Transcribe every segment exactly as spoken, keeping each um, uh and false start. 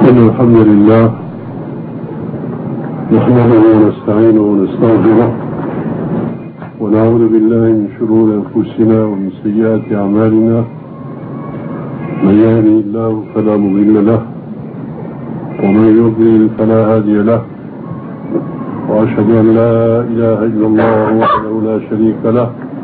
إن الحمد لله نحمده ونستعينه ونستغفره ونعوذ بالله من شرور أنفسنا ومن سيئات أعمالنا. من يهده الله فلا مضل له ومن يضلل فلا هادي له، وأشهد أن لا إله إلا الله وحده لا شريك له،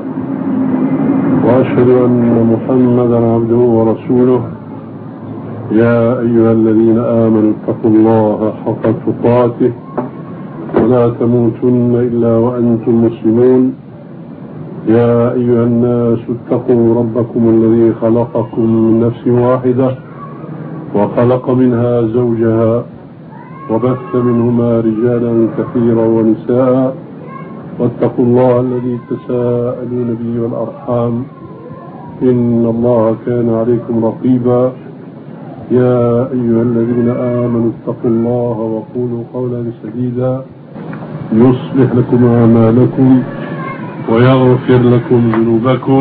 وأشهد أن محمدا عبده ورسوله. يا أيها الذين آمنوا اتقوا الله حق تقاته ولا تموتن إلا وأنتم مسلمون. يا أيها الناس اتقوا ربكم الذي خلقكم من نفس واحدة وخلق منها زوجها وبث منهما رجالا كثيرا ونساء، واتقوا الله الذي تساءلون به والأرحام إن الله كان عليكم رقيبا. يا أيها الذين آمنوا اتقوا الله وقولوا قولا سديدا يصلح لكم أعمالكم ويغفر لكم ذنوبكم،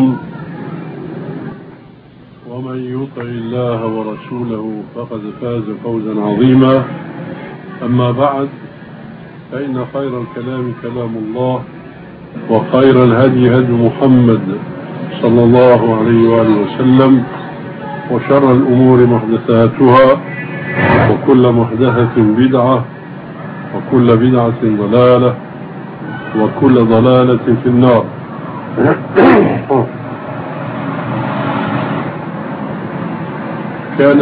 ومن يطع الله ورسوله فقد فاز فوزا عظيما. أما بعد، فإن خير الكلام كلام الله، وخير الهدي هدي محمد صلى الله عليه وآله وسلم، وشر الأمور محدثاتها، وكل محدثة بدعة، وكل بدعة ضلالة، وكل ضلالة في النار. كان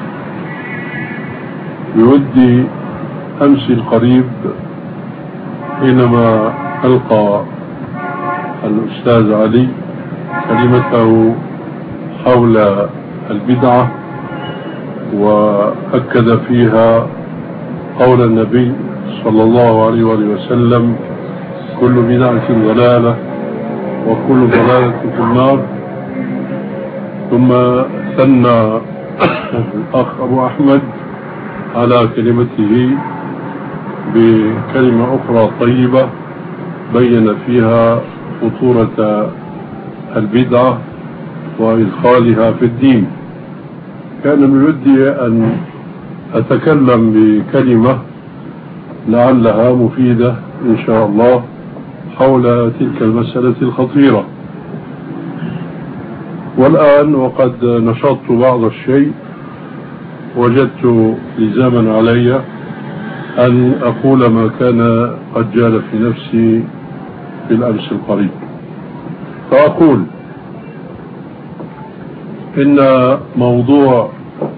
بودي أمس القريب حينما ألقى الأستاذ علي كلمته حول البدعة وأكد فيها قول النبي صلى الله عليه وآله وسلم: كل بدعة ضلالة وكل ضلالة في النار. ثم ثنى الأخ أبو أحمد على كلمته بكلمة أخرى طيبة بين فيها خطورة البدعة وإدخالها في الدين. كان من ودي أن أتكلم بكلمة لعلها مفيدة إن شاء الله حول تلك المسألة الخطيرة. والآن وقد نشطت بعض الشيء وجدت لزاما علي أن أقول ما كان قد جال في نفسي في الأمس القريب. فأقول إن موضوع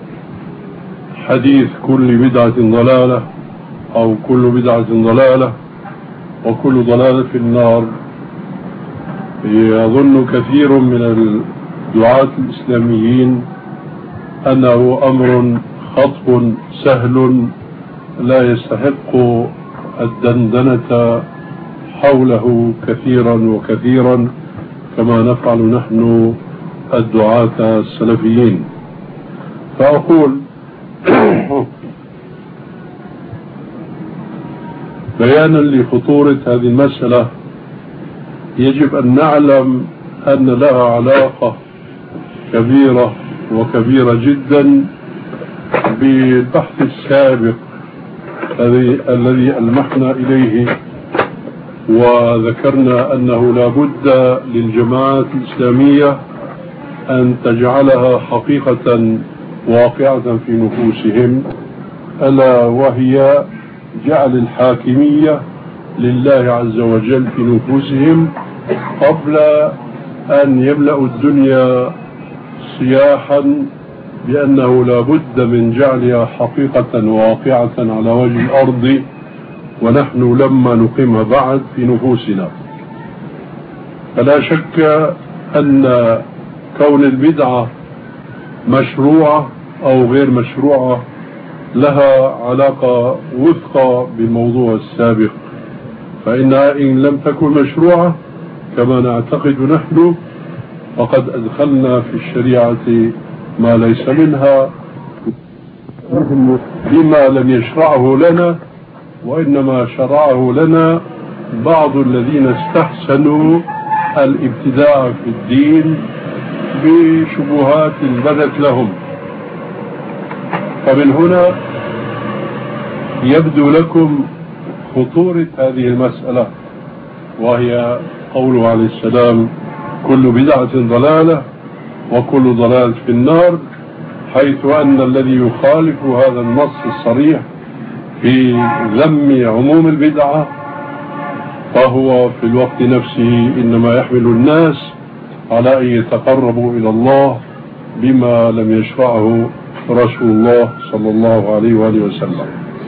حديث كل بدعة ضلالة أو كل بدعة ضلالة وكل ضلالة في النار يظن كثير من الدعاة الإسلاميين أنه أمر خطب سهل لا يستحق الدندنة حوله كثيرا وكثيرا كما نفعل نحن الدعاة السلفيين. فأقول بيانا لخطورة هذه المسألة يجب أن نعلم أن لها علاقة كبيرة وكبيرة جدا بالبحث السابق الذي ألمحنا إليه، وذكرنا أنه لا بد للجماعات الإسلامية أن تجعلها حقيقة واقعة في نفوسهم، ألا وهي جعل الحاكمية لله عز وجل في نفوسهم قبل أن يملأوا الدنيا صياحا بأنه لا بد من جعلها حقيقة واقعة على وجه الأرض، ونحن لما نقيمها بعد في نفوسنا. فلا شك أن كون البدعة مشروعة أو غير مشروعة لها علاقة وثقة بالموضوع السابق، فإنها إن لم تكن مشروعة كما نعتقد نحن فقد أدخلنا في الشريعة ما ليس منها بما لم يشرعه لنا، وإنما شرعه لنا بعض الذين استحسنوا الابتداع في الدين بشبهات بدت لهم. فمن هنا يبدو لكم خطورة هذه المسألة، وهي قوله عليه السلام: كل بدعة ضلالة وكل ضلالة في النار، حيث أن الذي يخالف هذا النص الصريح في ذم عموم البدعة فهو في الوقت نفسه إنما يحمل الناس على أن يتقربوا إلى الله بما لم يشرعه رسول الله صلى الله عليه وآله وسلم.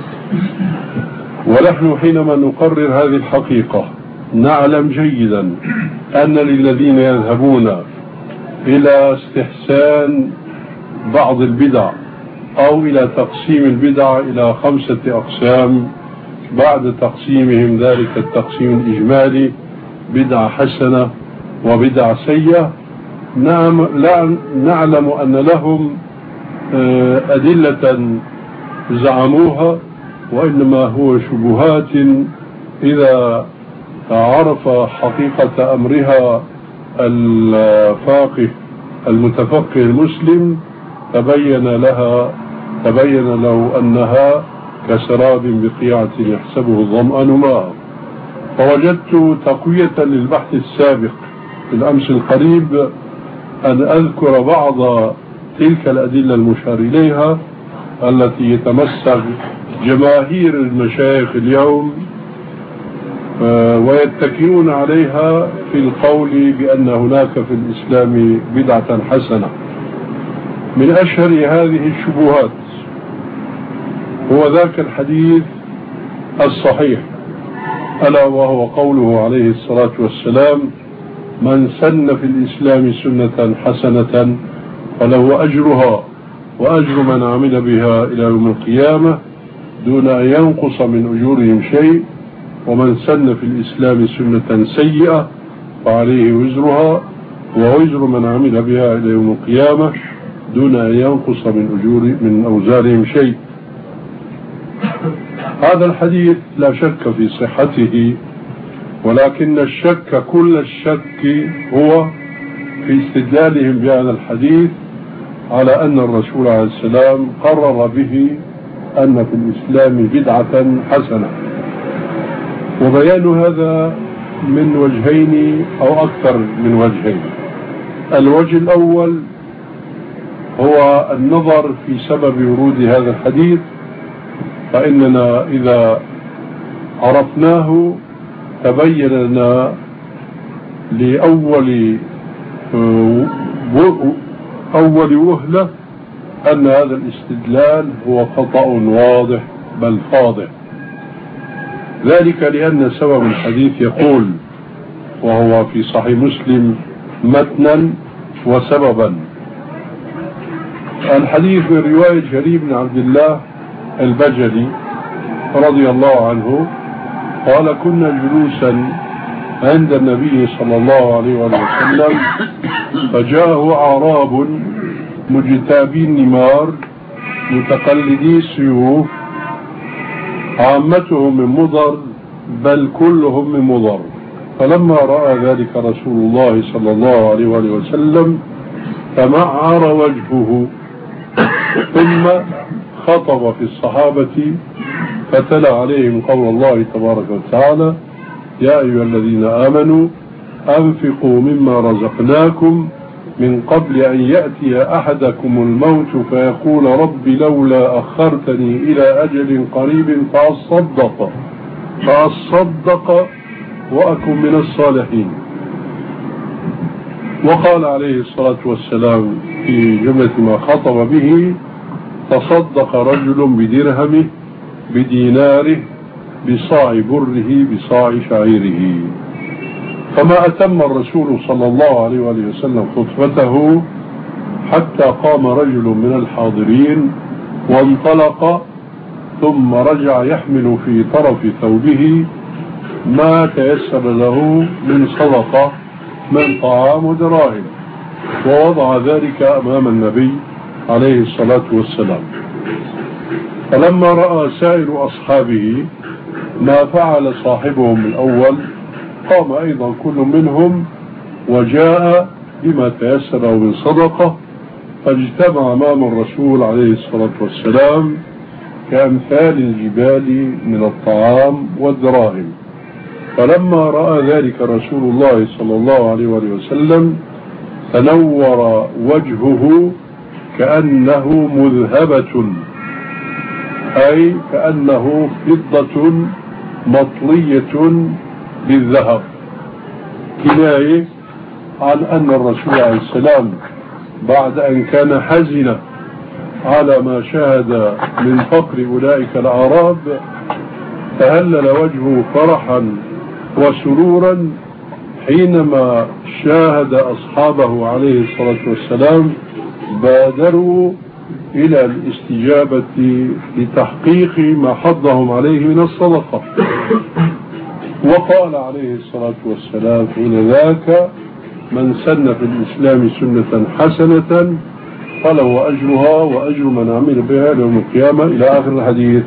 ونحن حينما نقرر هذه الحقيقة نعلم جيدا أن للذين يذهبون إلى استحسان بعض البدع أو إلى تقسيم البدع إلى خمسة أقسام بعد تقسيمهم ذلك التقسيم الإجمالي: بدعة حسنة وبدعة سيئة، نعم لا نعلم أن لهم أدلة زعموها، وإنما هو شبهات إذا عرف حقيقة أمرها الفاقه المتفقه المسلم تبين لها تبين له أنها كسراب بقيعة يحسبه الظمآن ماء. فوجدت تقوية للبحث السابق في الأمس القريب أن أذكر بعض تلك الأدلة المشار إليها التي يتمسك جماهير المشايخ اليوم ويتكئون عليها في القول بأن هناك في الإسلام بدعة حسنة. من أشهر هذه الشبهات هو ذاك الحديث الصحيح، ألا وهو قوله عليه الصلاة والسلام: من سن في الإسلام سنة حسنة فله أجرها وأجر من عمل بها إلى يوم القيامة دون أن ينقص من أجورهم شيء، ومن سن في الإسلام سنة سيئة فعليه وزرها ووزر من عمل بها إلى يوم القيامة دون أن ينقص من أجور من أوزارهم شيء. هذا الحديث لا شك في صحته، ولكن الشك كل الشك هو في استدلالهم بهذا الحديث على أن الرسول عليه السلام قرر به أن في الإسلام بدعة حسنة. وبيان هذا من وجهين أو أكثر من وجهين. الوجه الأول هو النظر في سبب ورود هذا الحديث، فإننا إذا عرفناه تبين لنا لأول أول وهلة أن هذا الاستدلال هو خطأ واضح بل فاضح، ذلك لأن سبب الحديث يقول، وهو في صحيح مسلم متنا وسببا. الحديث من رواية جرير بن عبد الله البجلي رضي الله عنه قال: كنا جلوسا عند النبي صلى الله عليه وسلم فجاءه أعراب مجتابي النمار متقلدي السيوف، عامتهم من مضر بل كلهم من مضر. فلما رأى ذلك رسول الله صلى الله عليه وسلم تمعر وجهه، ثم خطب في الصحابة فتلا عليهم قول الله تبارك وتعالى: يا أيها الذين آمنوا أنفقوا مما رزقناكم من قبل أن يأتي أحدكم الموت فيقول رب لولا أخرتني إلى أجل قريب فأصدق فأصدق وأكن من الصالحين. وقال عليه الصلاة والسلام في جملة ما خطب به: تصدق رجل بدرهمه بديناره بصاع بره بصاع شعيره. فما أتم الرسول صلى الله عليه وسلم خطبته حتى قام رجل من الحاضرين وانطلق، ثم رجع يحمل في طرف ثوبه ما تيسر له من صدقة من طعام ودراهم، ووضع ذلك أمام النبي عليه الصلاة والسلام. فلما رأى سائر أصحابه ما فعل صاحبهم الأول قام أيضا كل منهم وجاء بما تيسر من صدقة، فاجتمع أمام الرسول عليه الصلاة والسلام كأمثال الجبال من الطعام والدراهم. فلما رأى ذلك رسول الله صلى الله عليه وسلم تنور وجهه كأنه مذهبة، أي كأنه فضة مطلية بالذهب، كناية عن أن الرسول عليه السلام بعد أن كان حزنا على ما شاهد من فقر أولئك الأعراب تهلل وجهه فرحا وسرورا حينما شاهد أصحابه عليه الصلاة والسلام بادروا إلى الاستجابة لتحقيق ما حضهم عليه من الصدقة. وقال عليه الصلاة والسلام حين ذاك: من سن في الإسلام سنة حسنة فله أجرها وأجر من عمل بها يوم القيامة، إلى آخر الحديث.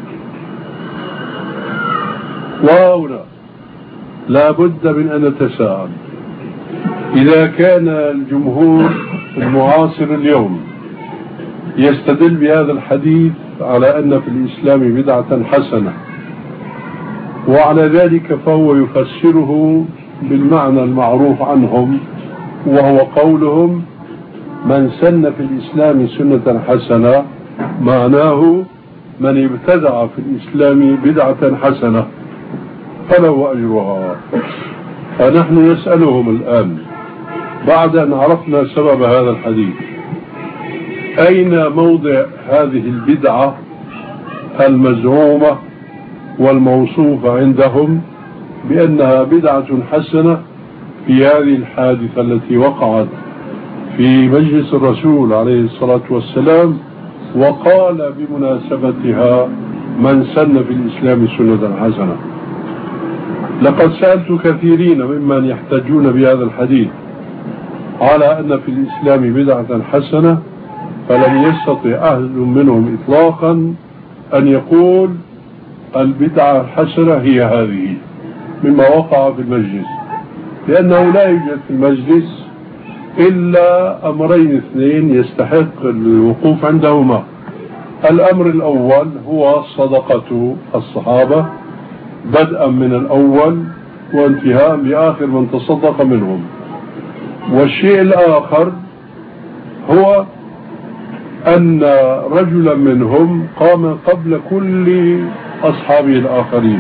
وهنا لا بد من أن نتساءل: إذا كان الجمهور المعاصر اليوم يستدل بهذا الحديث على أن في الإسلام بدعة حسنة، وعلى ذلك فهو يفسره بالمعنى المعروف عنهم، وهو قولهم: من سن في الإسلام سنة حسنة، معناه من ابتدع في الإسلام بدعة حسنة فله أجرها. فنحن نسألهم الآن بعد أن عرفنا سبب هذا الحديث: أين موضع هذه البدعة المزعومة والموصوفة عندهم بأنها بدعة حسنة في هذه الحادثة التي وقعت في مجلس الرسول عليه الصلاة والسلام، وقال بمناسبتها: من سن في الإسلام سنة حسنة؟ لقد سألت كثيرين ممن يحتجون بهذا الحديث على أن في الإسلام بدعة حسنة، فلم يستطع أحد منهم إطلاقا أن يقول البدعة الحسنة هي هذه مما وقع في المجلس، لأنه لا يوجد في المجلس إلا أمرين اثنين يستحق الوقوف عندهما. الأمر الأول هو صدقة الصحابة بدءا من الأول وانتهاء بآخر من تصدق منهم، والشيء الآخر هو أن رجلا منهم قام قبل كل أصحابه الآخرين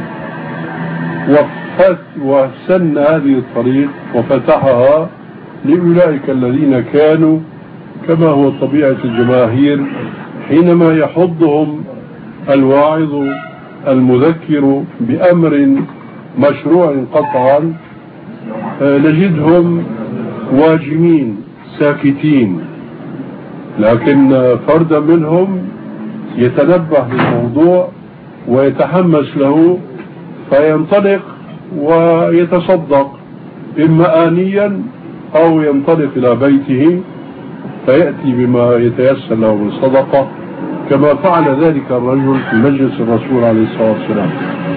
وسن هذه الطريق وفتحها لأولئك الذين كانوا كما هو طبيعة الجماهير حينما يحضهم الواعظ المذكر بأمر مشروع قطعا نجدهم واجمين ساكتين، لكن فردا منهم يتنبه للموضوع ويتحمس له فينطلق ويتصدق إما آنيا أو ينطلق إلى بيته فيأتي بما يتيسر له من صدقة، كما فعل ذلك الرجل في مجلس الرسول عليه الصلاة والسلام.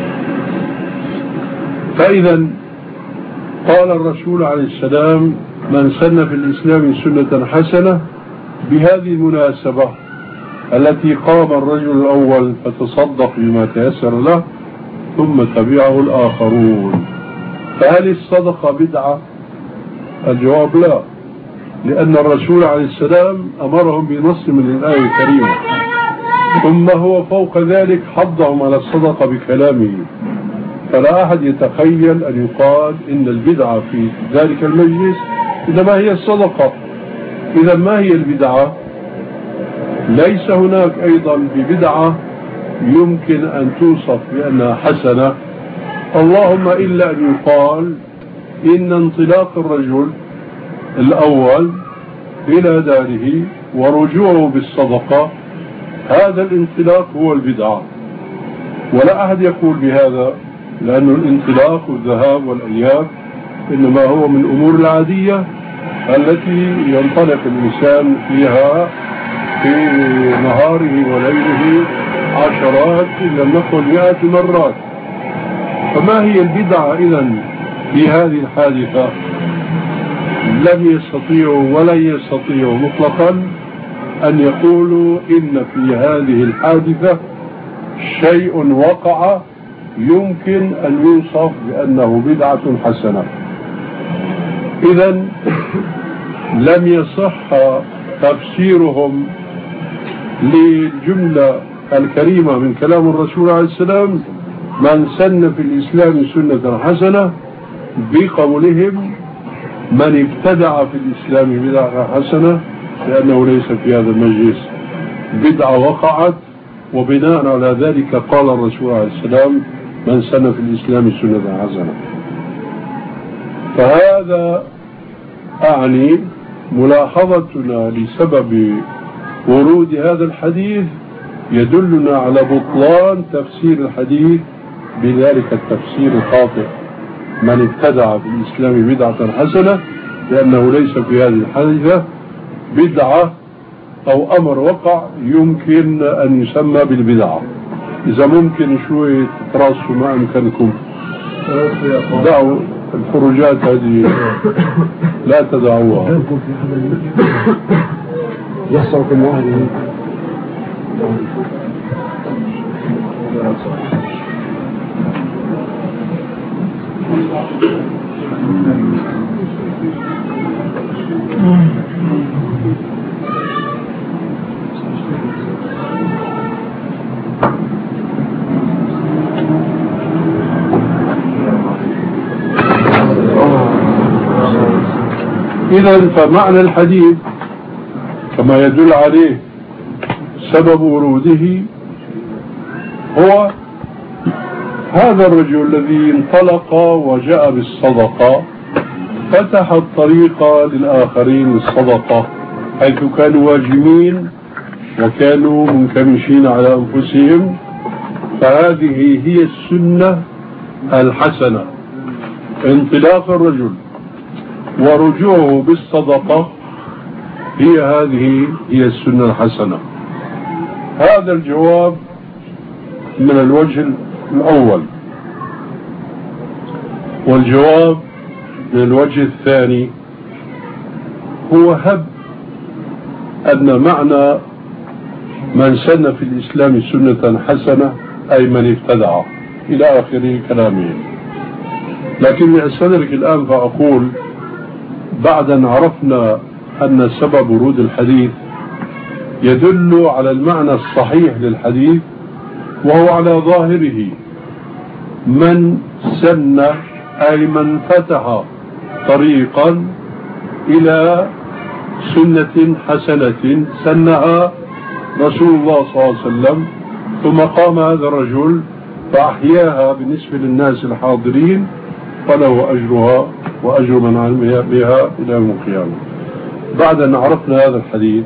فإذا قال الرسول عليه السلام: من سن في الإسلام سنة حسنة، بهذه المناسبة التي قام الرجل الأول فتصدق بما تيسر له ثم تبعه الآخرون. فهل الصدقة بدعة؟ الجواب لا، لأن الرسول عليه السلام أمرهم بنص من الآية الكريمة، ثم هو فوق ذلك حضهم على الصدقة بكلامه. فلا أحد يتخيل أن يقال إن البدعة في ذلك المجلس إنما هي الصدقة. إذا ما هي البدعة؟ ليس هناك أيضا ببدعة يمكن أن توصف بأنها حسنة، اللهم إلا أن يقال إن انطلاق الرجل الأول إلى داره ورجوعه بالصدقة هذا الانطلاق هو البدعة، ولا أحد يقول بهذا، لأن الانطلاق والذهاب والإياب إنما هو من الأمور العادية التي ينطلق الإنسان فيها في نهاره وليله عشرات إن لم نقل مئات مرات. فما هي البدعة إذن في هذه الحادثة؟ لم يستطيعوا ولن يستطيعوا مطلقا أن يقولوا إن في هذه الحادثة شيء وقع يمكن أن يوصف بأنه بدعة حسنة. إذن لم يصح تفسيرهم للجملة الكريمة من كلام الرسول عليه السلام من سن في الإسلام سنة حسنة بقولهم من ابتدع في الإسلام بدعة حسنة، لأنه ليس في هذا المجلس بدعة وقعت، وبناء على ذلك قال الرسول عليه السلام من سن في الإسلام سنة حسنة. فهذا أعني ملاحظتنا لسبب ورود هذا الحديث يدلنا على بطلان تفسير الحديث بذلك التفسير الخاطئ من ابتدع في الإسلام بدعة حسنة، لأنه ليس في هذه الحادثة بدعة أو أمر وقع يمكن أن يسمى بالبدعة. إذا ممكن شوية تتراصوا ما أمكنكم دعوا الخروجات هذه لا تدعوها. يحصلكم واحد إذن فمعنى الحديث كما يدل عليه سبب وروده هو هذا الرجل الذي انطلق وجاء بالصدقة فتح الطريق للآخرين للصدقة، حيث كانوا واجمين وكانوا منكمشين على أنفسهم. فهذه هي السنة الحسنة، انطلاق الرجل ورجوعه بالصدقة، هي هذه هي السنة الحسنة. هذا الجواب من الوجه الأول. والجواب من الوجه الثاني هو هب أن معنى من سن في الإسلام سنة حسنة أي من ابتدع إلى آخر كلامه. لكن لأستدرك الآن فأقول بعد أن عرفنا أن سبب ورود الحديث يدل على المعنى الصحيح للحديث، وهو على ظاهره من سن أي من فتح طريقا إلى سنة حسنة سنها رسول الله صلى الله عليه وسلم، ثم قام هذا الرجل فأحياها بالنسبة للناس الحاضرين، فله أجرها وأجر من علم بها إلى يوم القيامة. بعد أن عرفنا هذا الحديث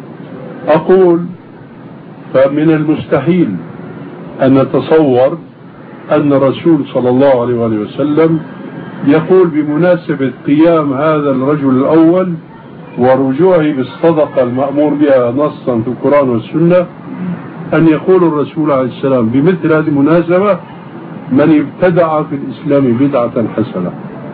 أقول فمن المستحيل أن نتصور أن الرسول صلى الله عليه وآله وسلم يقول بمناسبة قيام هذا الرجل الأول ورجوعه بالصدقة المأمور بها نصا في القرآن والسنة، أن يقول الرسول عليه السلام بمثل هذه المناسبة من ابتدع في الإسلام بدعة حسنة.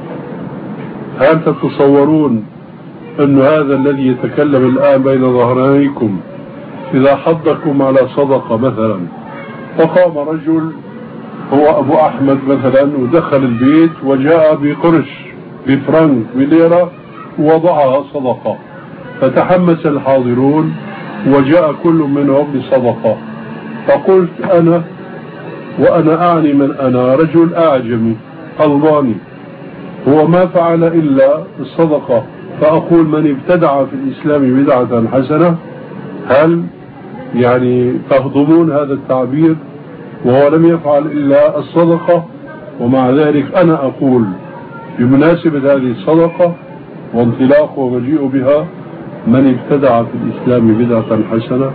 هل تتصورون أن هذا الذي يتكلم الآن بين ظهرانيكم إذا حضكم على صدقة مثلا فقام رجل هو أبو أحمد مثلا ودخل البيت وجاء بقرش بفرنك بليرة ووضعها صدقة، فتحمس الحاضرون وجاء كل منهم بصدقة، فقلت أنا وأنا أعني من أنا رجل أعجمي ألباني هو ما فعل إلا الصدقة، فأقول من ابتدع في الإسلام بدعة حسنة، هل يعني تهضمون هذا التعبير؟ وهو لم يفعل إلا الصدقة، ومع ذلك أنا أقول بمناسبة هذه الصدقة وانطلاق ومجيء بها من ابتدع في الإسلام بدعة حسنة.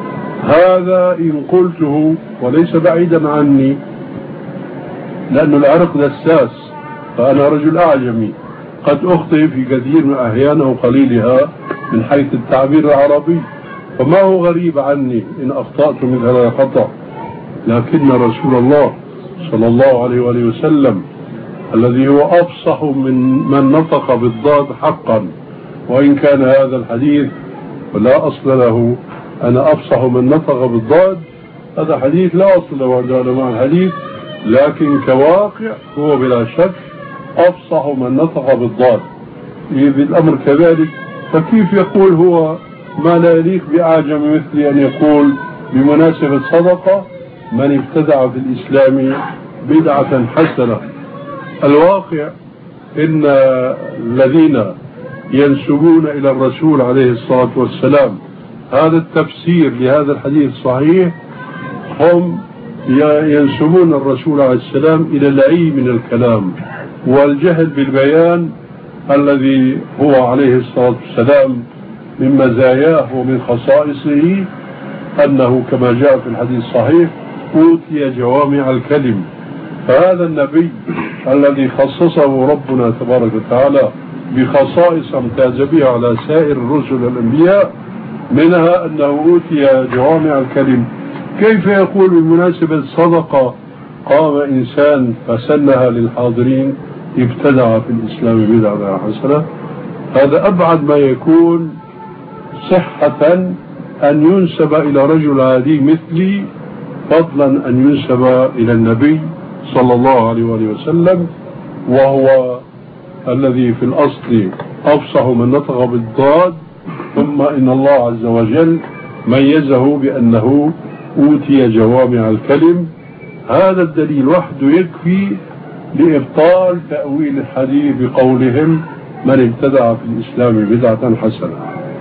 هذا إن قلته وليس بعيدا عني، لأن العرق دساس، فأنا رجل أعجمي قد أخطئ في كثير من أحيانه وقليلها من حيث التعبير العربي، فما هو غريب عني إن أخطأت مثل هذا الخطأ. لكن رسول الله صلى الله عليه وآله وسلم الذي هو أفصح من من نطق بالضاد حقا، وإن كان هذا الحديث ولا أصل له، أنا أفصح من نطق بالضاد، هذا حديث لا أصل له عند علماء الحديث، لكن كواقع هو بلا شك أفصح من نطق بالضاد. إذ الأمر كذلك، فكيف يقول هو ما لا يليق بأعجم مثلي أن يقول بمناسبة صدقة من ابتدع في الإسلام بدعة حسنة؟ الواقع إن الذين ينسبون إلى الرسول عليه الصلاة والسلام هذا التفسير لهذا الحديث الصحيح هم ينسبون الرسول عليه السلام إلى العي من الكلام والجهل بالبيان الذي هو عليه الصلاة والسلام من مزاياه ومن خصائصه أنه كما جاء في الحديث الصحيح أوتي جوامع الكلم. فهذا النبي الذي خصصه ربنا تبارك وتعالى بخصائص امتاز بها على سائر الرسل والأنبياء، منها أنه أوتي جوامع الكلم. كيف يقول بمناسبة صدقة قام إنسان فسنها للحاضرين ابتدع في الإسلام بدعة حسنة؟ هذا أبعد ما يكون صحة أن ينسب إلى رجل عادي مثلي، فضلا أن ينسب إلى النبي صلى الله عليه وسلم، وهو الذي في الأصل أفصح من نطق بالضاد. ثم إن الله عز وجل ميزه بأنه أوتي جوامع الكلم. هذا الدليل وحده يكفي لإبطال تأويل الحديث بقولهم من ابتدع في الإسلام بدعة حسنة.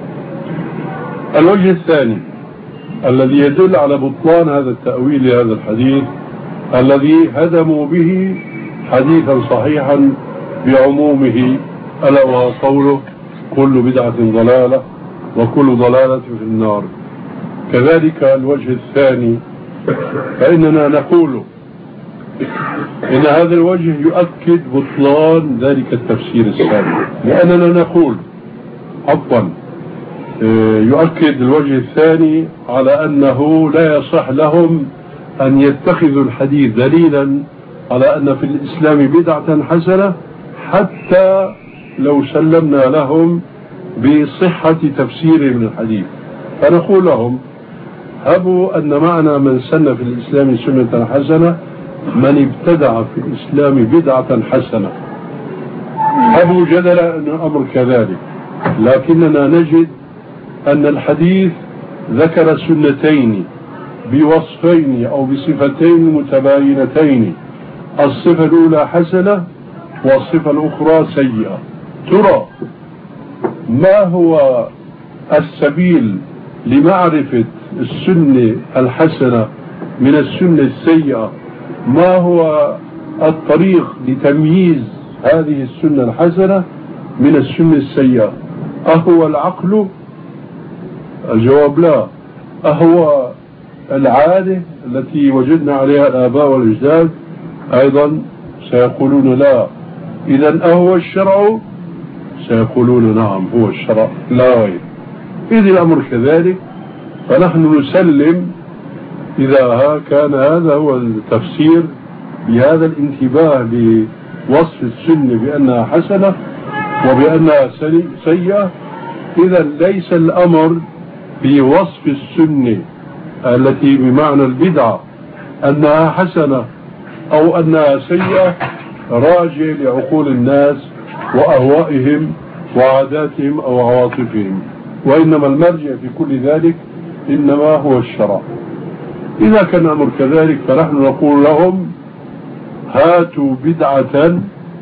الوجه الثاني الذي يدل على بطلان هذا التأويل لهذا الحديث الذي هدموا به حديثا صحيحا بعمومه، ألا وهو قوله كل بدعة ضلالة وكل ضلالة في النار. كذلك الوجه الثاني فإننا نقول إن هذا الوجه يؤكد بطلان ذلك التفسير الثاني، لأننا نقول عفوا يؤكد الوجه الثاني على أنه لا يصح لهم أن يتخذوا الحديث دليلا على أن في الإسلام بدعة حسنة حتى لو سلمنا لهم بصحة تفسير من الحديث. فنقول لهم هبوا أن معنى من سن في الإسلام سنة حسنة من ابتدع في الإسلام بدعة حسنة. هبوا جدل أن الأمر كذلك، لكننا نجد أن الحديث ذكر سنتين بوصفين أو بصفتين متباينتين، الصفة الأولى حسنة والصفة الأخرى سيئة. ترى ما هو السبيل لمعرفة السنة الحسنة من السنة السيئة؟ ما هو الطريق لتمييز هذه السنة الحسنة من السنة السيئة؟ أهو العقل؟ الجواب لا. أهو العادة التي وجدنا عليها الآباء والأجداد؟ أيضا سيقولون لا. إذن أهو الشرع؟ سيقولون نعم هو الشرع لا غير. إذا الأمر كذلك فنحن نسلم إذا كان هذا هو التفسير بهذا الانتباه لوصف السنة بأنها حسنة وبأنها سيئة. إذا ليس الأمر في وصف السنة التي بمعنى البدعة أنها حسنة أو أنها سيئة راجع لعقول الناس وأهوائهم وعاداتهم أو عواطفهم، وإنما المرجع في كل ذلك إنما هو الشرع. إذا كان الأمر كذلك فنحن نقول لهم هاتوا بدعة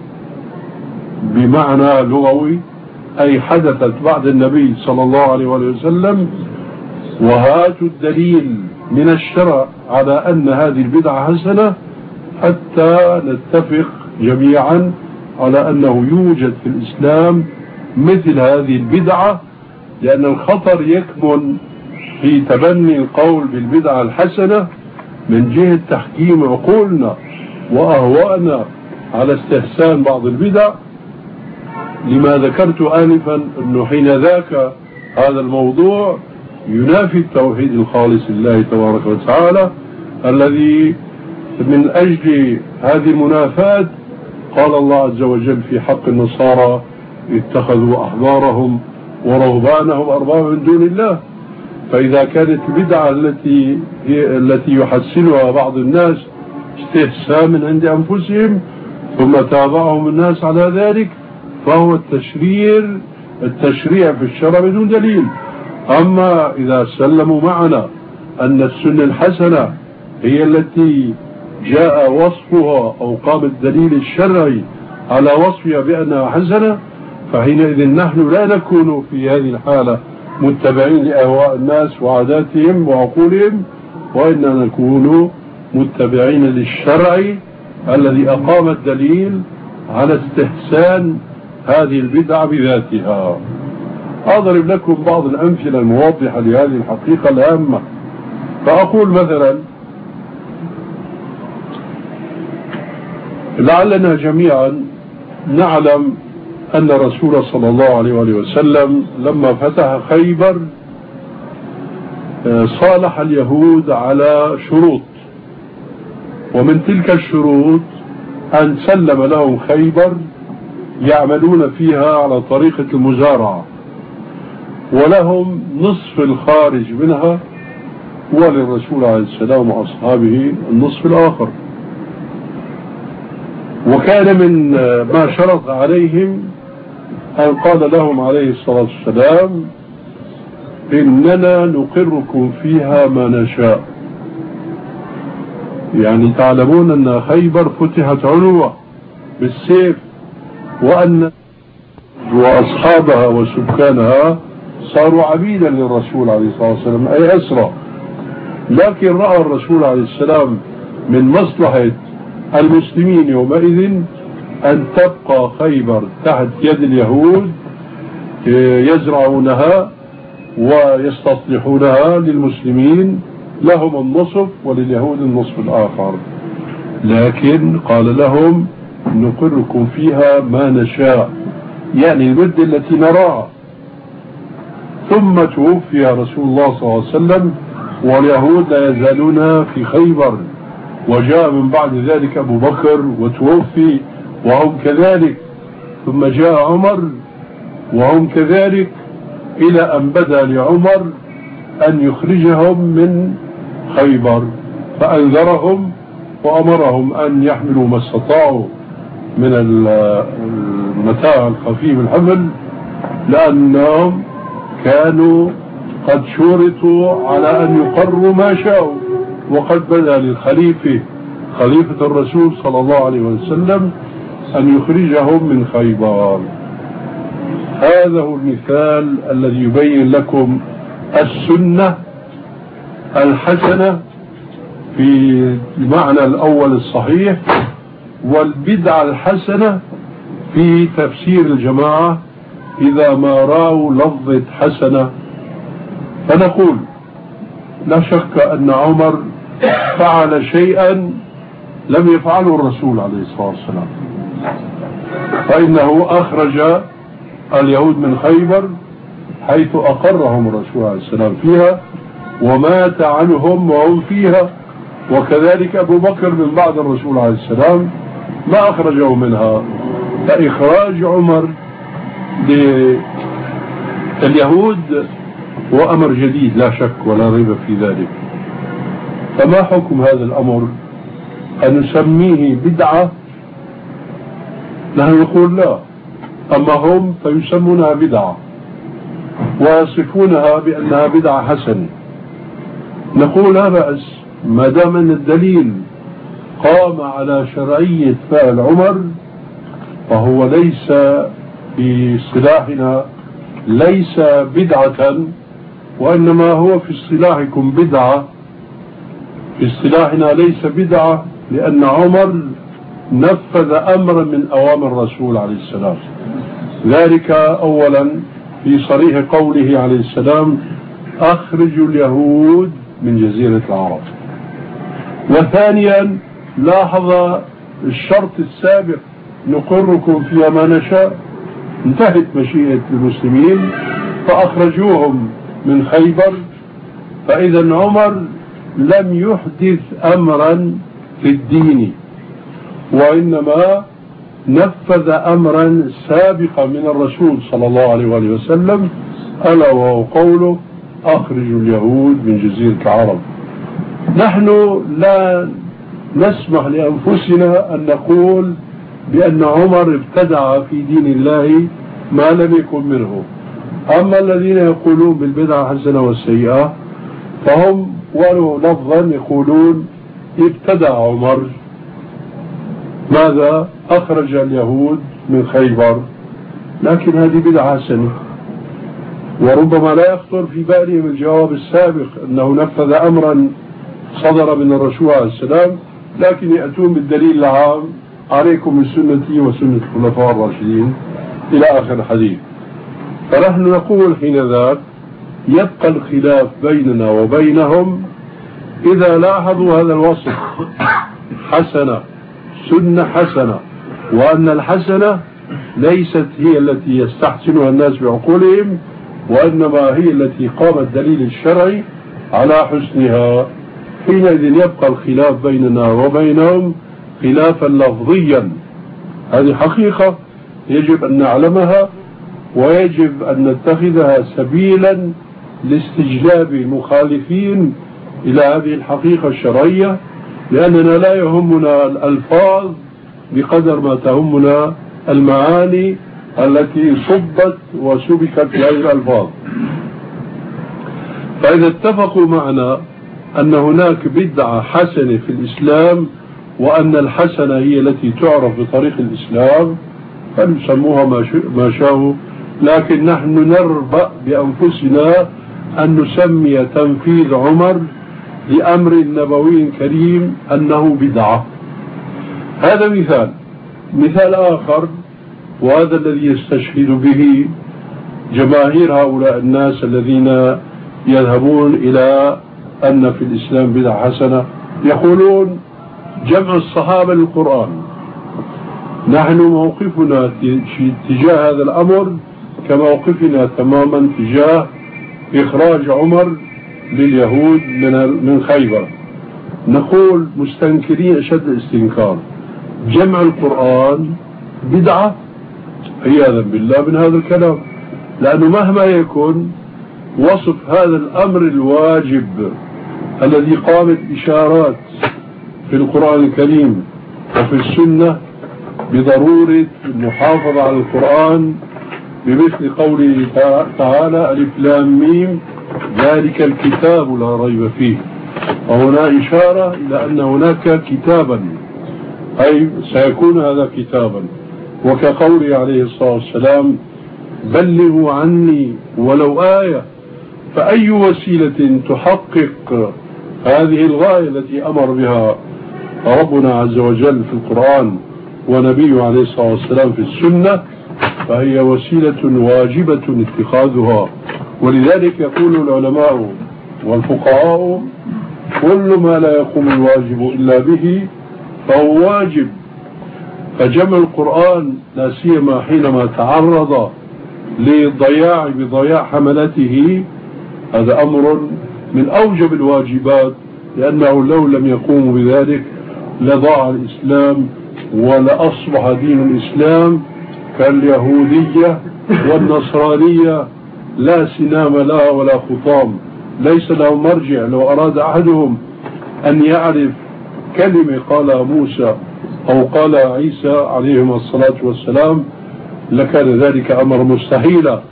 بمعنى لغوي أي حدثت بعد النبي صلى الله عليه وسلم، وهاتوا الدليل من الشرع على أن هذه البدعة حسنة حتى نتفق جميعا على أنه يوجد في الإسلام مثل هذه البدعة. لأن الخطر يكمن في تبني القول بالبدعة الحسنة من جهة تحكيم عقولنا وأهوائنا على استحسان بعض البدع، لما ذكرت آنفا أنه حين ذاك هذا الموضوع ينافي التوحيد الخالص لله تبارك وتعالى الذي من أجل هذه المنافاة قال الله عز وجل في حق النصارى اتخذوا أحبارهم ورهبانهم أربابا من دون الله. فإذا كانت البدعة التي هي التي يحسنها بعض الناس استحسان من عند أنفسهم ثم تابعهم الناس على ذلك فهو التشريع التشريع في الشرع بدون دليل. أما إذا سلموا معنا أن السنة الحسنة هي التي جاء وصفها أو قام الدليل الشرعي على وصفها بأنها حسنة فحينئذ نحن لا نكون في هذه الحالة متبعين لأهواء الناس وعاداتهم وعقولهم، وإننا نكون متبعين للشرع الذي أقام الدليل على استحسان هذه البدعة بذاتها. أضرب لكم بعض الأمثلة الموضحة لهذه الحقيقة الهامة. فأقول مثلا لعلنا جميعا نعلم أن الرسول صلى الله عليه وسلم لما فتح خيبر صالح اليهود على شروط، ومن تلك الشروط أن سلم لهم خيبر يعملون فيها على طريقة المزارعة، ولهم نصف الخارج منها، وللرسول عليه السلام وأصحابه النصف الآخر. وكان من ما شرط عليهم أن قال لهم عليه الصلاة والسلام إننا نقركم فيها ما نشاء. يعني تعلمون أن خيبر فتحت عنوة بالسيف، وأن وأصحابها وسكانها صاروا عبيدا للرسول عليه الصلاة والسلام أي أسرى. لكن رأى الرسول عليه السلام من مصلحة المسلمين يومئذ أن تبقى خيبر تحت يد اليهود يزرعونها ويستصلحونها للمسلمين، لهم النصف ولليهود النصف الآخر. لكن قال لهم نقركم فيها ما نشاء، يعني المدة التي نراها. ثم توفي رسول الله صلى الله عليه وسلم واليهود لا يزالون في خيبر، وجاء من بعد ذلك أبو بكر وتوفي وهم كذلك، ثم جاء عمر وهم كذلك، إلى أن بدا لعمر أن يخرجهم من خيبر، فأنذرهم وأمرهم أن يحملوا ما استطاعوا من المتاع الخفيف الحمل، لأنهم كانوا قد شورطوا على أن يقروا ما شاءوا. وقد بدا للخليفة خليفة الرسول صلى الله عليه وسلم أن يخرجهم من خيبر. هذا هو المثال الذي يبين لكم السنة الحسنة في المعنى الأول الصحيح، والبدعة الحسنة في تفسير الجماعة إذا ما رأوا لفظة حسنة. فنقول لا شك أن عمر فعل شيئا لم يفعله الرسول عليه الصلاة والسلام، فإنه أخرج اليهود من خيبر حيث أقرهم الرسول عليه السلام فيها ومات عنهم وهم فيها، وكذلك أبو بكر من بعد الرسول عليه السلام ما أخرجه منها. فإخراج عمر لليهود هو أمر جديد لا شك ولا ريب في ذلك. فما حكم هذا الأمر؟ أن نسميه بدعة؟ نحن نقول لا، أما هم فيسمونها بدعة ويصفونها بأنها بدعة حسنة. نقول لا بأس ما دام أن الدليل قام على شرعية فعل عمر، فهو ليس في اصطلاحنا ليس بدعة، وإنما هو في اصطلاحكم بدعة. في اصطلاحنا ليس بدعة لأن عمر نفذ أمرا من أوامر الرسول عليه السلام، ذلك أولا في صريح قوله عليه السلام أخرجوا اليهود من جزيرة العرب. وثانيا لاحظ الشرط السابق نقركم فيها ما نشاء، انتهت مشيئة المسلمين فأخرجوهم من خيبر. فإذا عمر لم يحدث أمرا في الدين، وإنما نفذ أمرا سابقا من الرسول صلى الله عليه وسلم، ألا وهو قوله أخرجوا اليهود من جزيرة العرب. نحن لا نسمح لأنفسنا أن نقول بأن عمر ابتدع في دين الله ما لم يكن منه. أما الذين يقولون بالبدعة الحسنة والسيئة فهم ولو لفظا يقولون ابتدع عمر ماذا؟ أخرج اليهود من خيبر، لكن هذه بدعة حسنة. وربما لا يخطر في بالهم الجواب السابق أنه نفذ أمرا صدر من الرسول عليه السلام، لكن يأتون بالدليل العام عليكم بسنتي وسنة الخلفاء الراشدين إلى آخر الحديث. فنحن نقول حين ذاك يبقى الخلاف بيننا وبينهم إذا لاحظوا هذا الوصف حسنة، سنة حسنة، وأن الحسنة ليست هي التي يستحسنها الناس بعقولهم، وإنما هي التي قام الدليل الشرعي على حسنها. حينئذ يبقى الخلاف بيننا وبينهم خلافا لفظيا. هذه حقيقة يجب أن نعلمها، ويجب أن نتخذها سبيلا لاستجلاب المخالفين إلى هذه الحقيقة الشرعية، لأننا لا يهمنا الألفاظ بقدر ما تهمنا المعاني التي صبت وسبكت في هذه الألفاظ. فإذا اتفقوا معنا أن هناك بدعة حسنة في الإسلام وأن الحسنة هي التي تعرف بطريق الإسلام فنسموها ما شاءوا، لكن نحن نربأ بأنفسنا أن نسمي تنفيذ عمر لأمر نبوي كريم أنه بدعة. هذا مثال. مثال آخر، وهذا الذي يستشهد به جماهير هؤلاء الناس الذين يذهبون إلى أن في الإسلام بدعة حسنة، يقولون جمع الصحابة للقرآن. نحن موقفنا تجاه هذا الأمر كموقفنا تماما تجاه إخراج عمر لليهود من خيبر. نقول مستنكرين أشد الاستنكار جمع القرآن بدعة عياذا بالله من هذا الكلام، لأنه مهما يكون وصف هذا الأمر الواجب الذي قامت إشارات في القرآن الكريم وفي السنة بضرورة المحافظة على القرآن، بمثل قوله تعالى ألف لام ميم ذلك الكتاب لا ريب فيه. وهنا إشارة إلى أن هناك كتابا، أي سيكون هذا كتابا. وكقوله عليه الصلاة والسلام بلغوا عني ولو آية. فأي وسيلة تحقق هذه الغاية التي أمر بها ربنا عز وجل في القرآن ونبيه عليه الصلاة والسلام في السنة فهي وسيلة واجبة اتخاذها. ولذلك يقول العلماء والفقهاء كل ما لا يقوم الواجب إلا به فهو واجب. فجمع القرآن لا سيما حينما تعرض للضياع بضياع حملته هذا أمر من أوجب الواجبات، لأنه لو لم يقوموا بذلك لضاع الإسلام ولأصبح دين الإسلام كاليهودية والنصرانية لا سنام لها ولا خطام، ليس لهم مرجع. لو أراد أحدهم أن يعرف كلمة قال موسى أو قال عيسى عليهم الصلاة والسلام لكان ذلك أمر مستحيلا.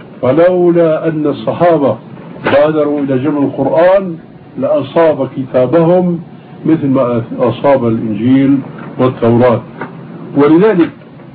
فلولا أن الصحابة بادروا إلى جمع القرآن لأصاب كتابهم مثل ما أصاب الإنجيل والتوراة. ولذلك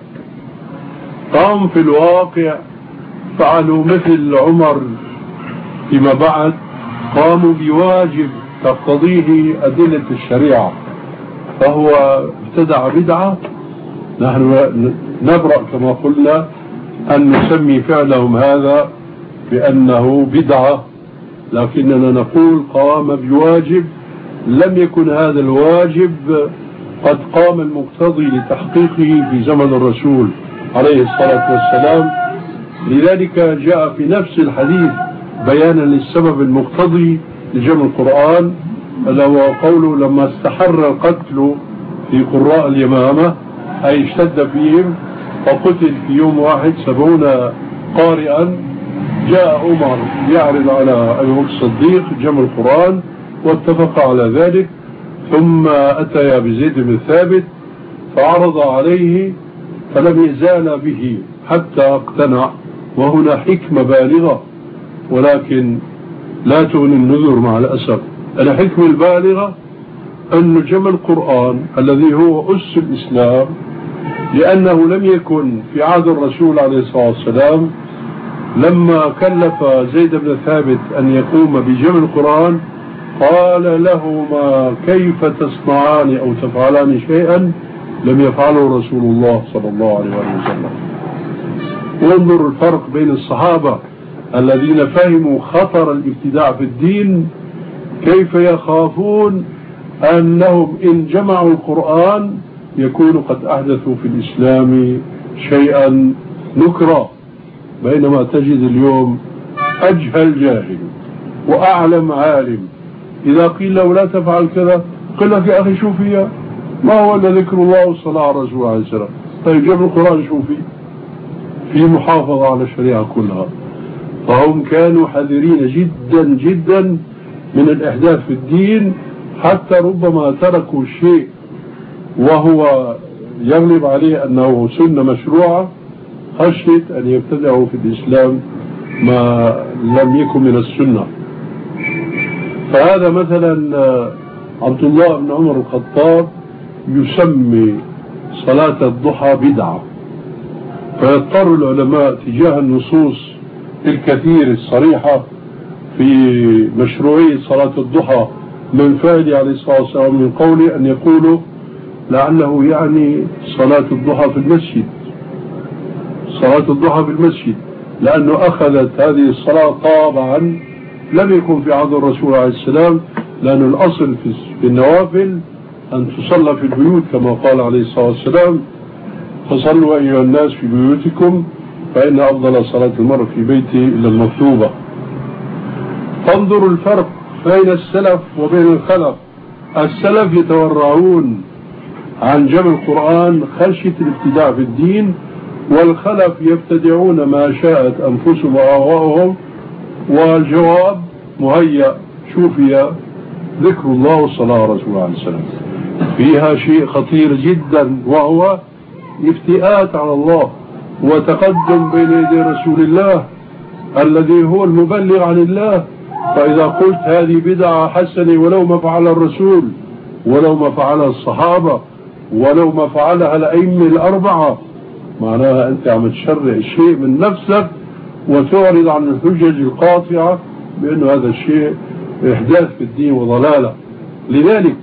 قام في الواقع فعلوا مثل عمر فيما بعد، قاموا بواجب تقتضيه أدلة الشريعة، فهو ابتدع بدعة. نحن نبرأ كما قلنا أن نسمي فعلهم هذا بأنه بدعة، لكننا نقول قام بواجب لم يكن هذا الواجب قد قام المقتضي لتحقيقه في زمن الرسول عليه الصلاة والسلام. لذلك جاء في نفس الحديث بيانا للسبب المقتضي لجمع القرآن، ألا هو قوله لما استحر القتل في قراء اليمامة أي اشتد فيهم فقتل في يوم واحد سبعون قارئا جاء عمر يعرض على أبي بكر الصديق جمع القرآن واتفق على ذلك، ثم أتيا بزيد بن ثابت فعرض عليه فلم يزال به حتى اقتنع. وهنا حكمة بالغة ولكن لا تغني النذر مع الأسف. الحكمة البالغة أن جمع القرآن الذي هو أس الإسلام، لأنه لم يكن في عهد الرسول عليه الصلاة والسلام لما كلف زيد بن ثابت أن يقوم بجمع القرآن قال لهما كيف تصنعان أو تفعلان شيئا لم يفعله رسول الله صلى الله عليه وسلم. وانظر الفرق بين الصحابة الذين فهموا خطر الابتداع في الدين، كيف يخافون أنهم إن جمعوا القرآن يكونوا قد أحدثوا في الإسلام شيئا نكرا، بينما تجد اليوم أجهل جاهل وأعلم عالم إذا قيل له لا تفعل كذا قل لك يا أخي شو فيها، ما هو إلا ذكر الله والصلاة على الرسول عليه السلام. طيب جمع القرآن شو فيه؟ في محافظة على الشريعة كلها. فهم كانوا حذرين جدا جدا من الإحداث في الدين، حتى ربما تركوا الشيء وهو يغلب عليه أنه سنة مشروعة خشية أن يبتدعوا في الإسلام ما لم يكن من السنة. فهذا مثلا عبد الله بن عمر الخطاب يسمي صلاة الضحى بدعة، فيضطر العلماء تجاه النصوص الكثير الصريحة في مشروعية صلاة الضحى من فعل عليه الصلاة والسلام من قوله أن يقولوا لعله يعني صلاة الضحى في المسجد، صلاة الضحى في المسجد، لأنه أخذت هذه الصلاة طابعا لم يكن في عهد الرسول عليه السلام، لأن الأصل في النوافل أن تصلى في البيوت كما قال عليه الصلاة والسلام فصلوا أيها الناس في بيوتكم فإن أفضل صلاة المرء في بيته إلا المكتوبة. فانظروا الفرق بين السلف وبين الخلف. السلف يتورعون عن جمع القرآن خشية الابتداع في الدين، والخلف يبتدعون ما شاءت أنفسهم وأهواءهم، والجواب مهيأ شو فيها؟ ذكر الله والصلاة على رسول الله عليه السلام. فيها شيء خطير جدا وهو افتئات على الله وتقدم بين يدي رسول الله الذي هو المبلغ عن الله. فإذا قلت هذه بدعة حسنة ولو ما فعل الرسول ولو ما فعلها الصحابة ولو ما فعلها الأئمة الأربعة، معناها أنت عم تشرع شيء من نفسك وتعرض عن الحجج القاطعة بأنه هذا الشيء إحداث في الدين وضلالة. لذلك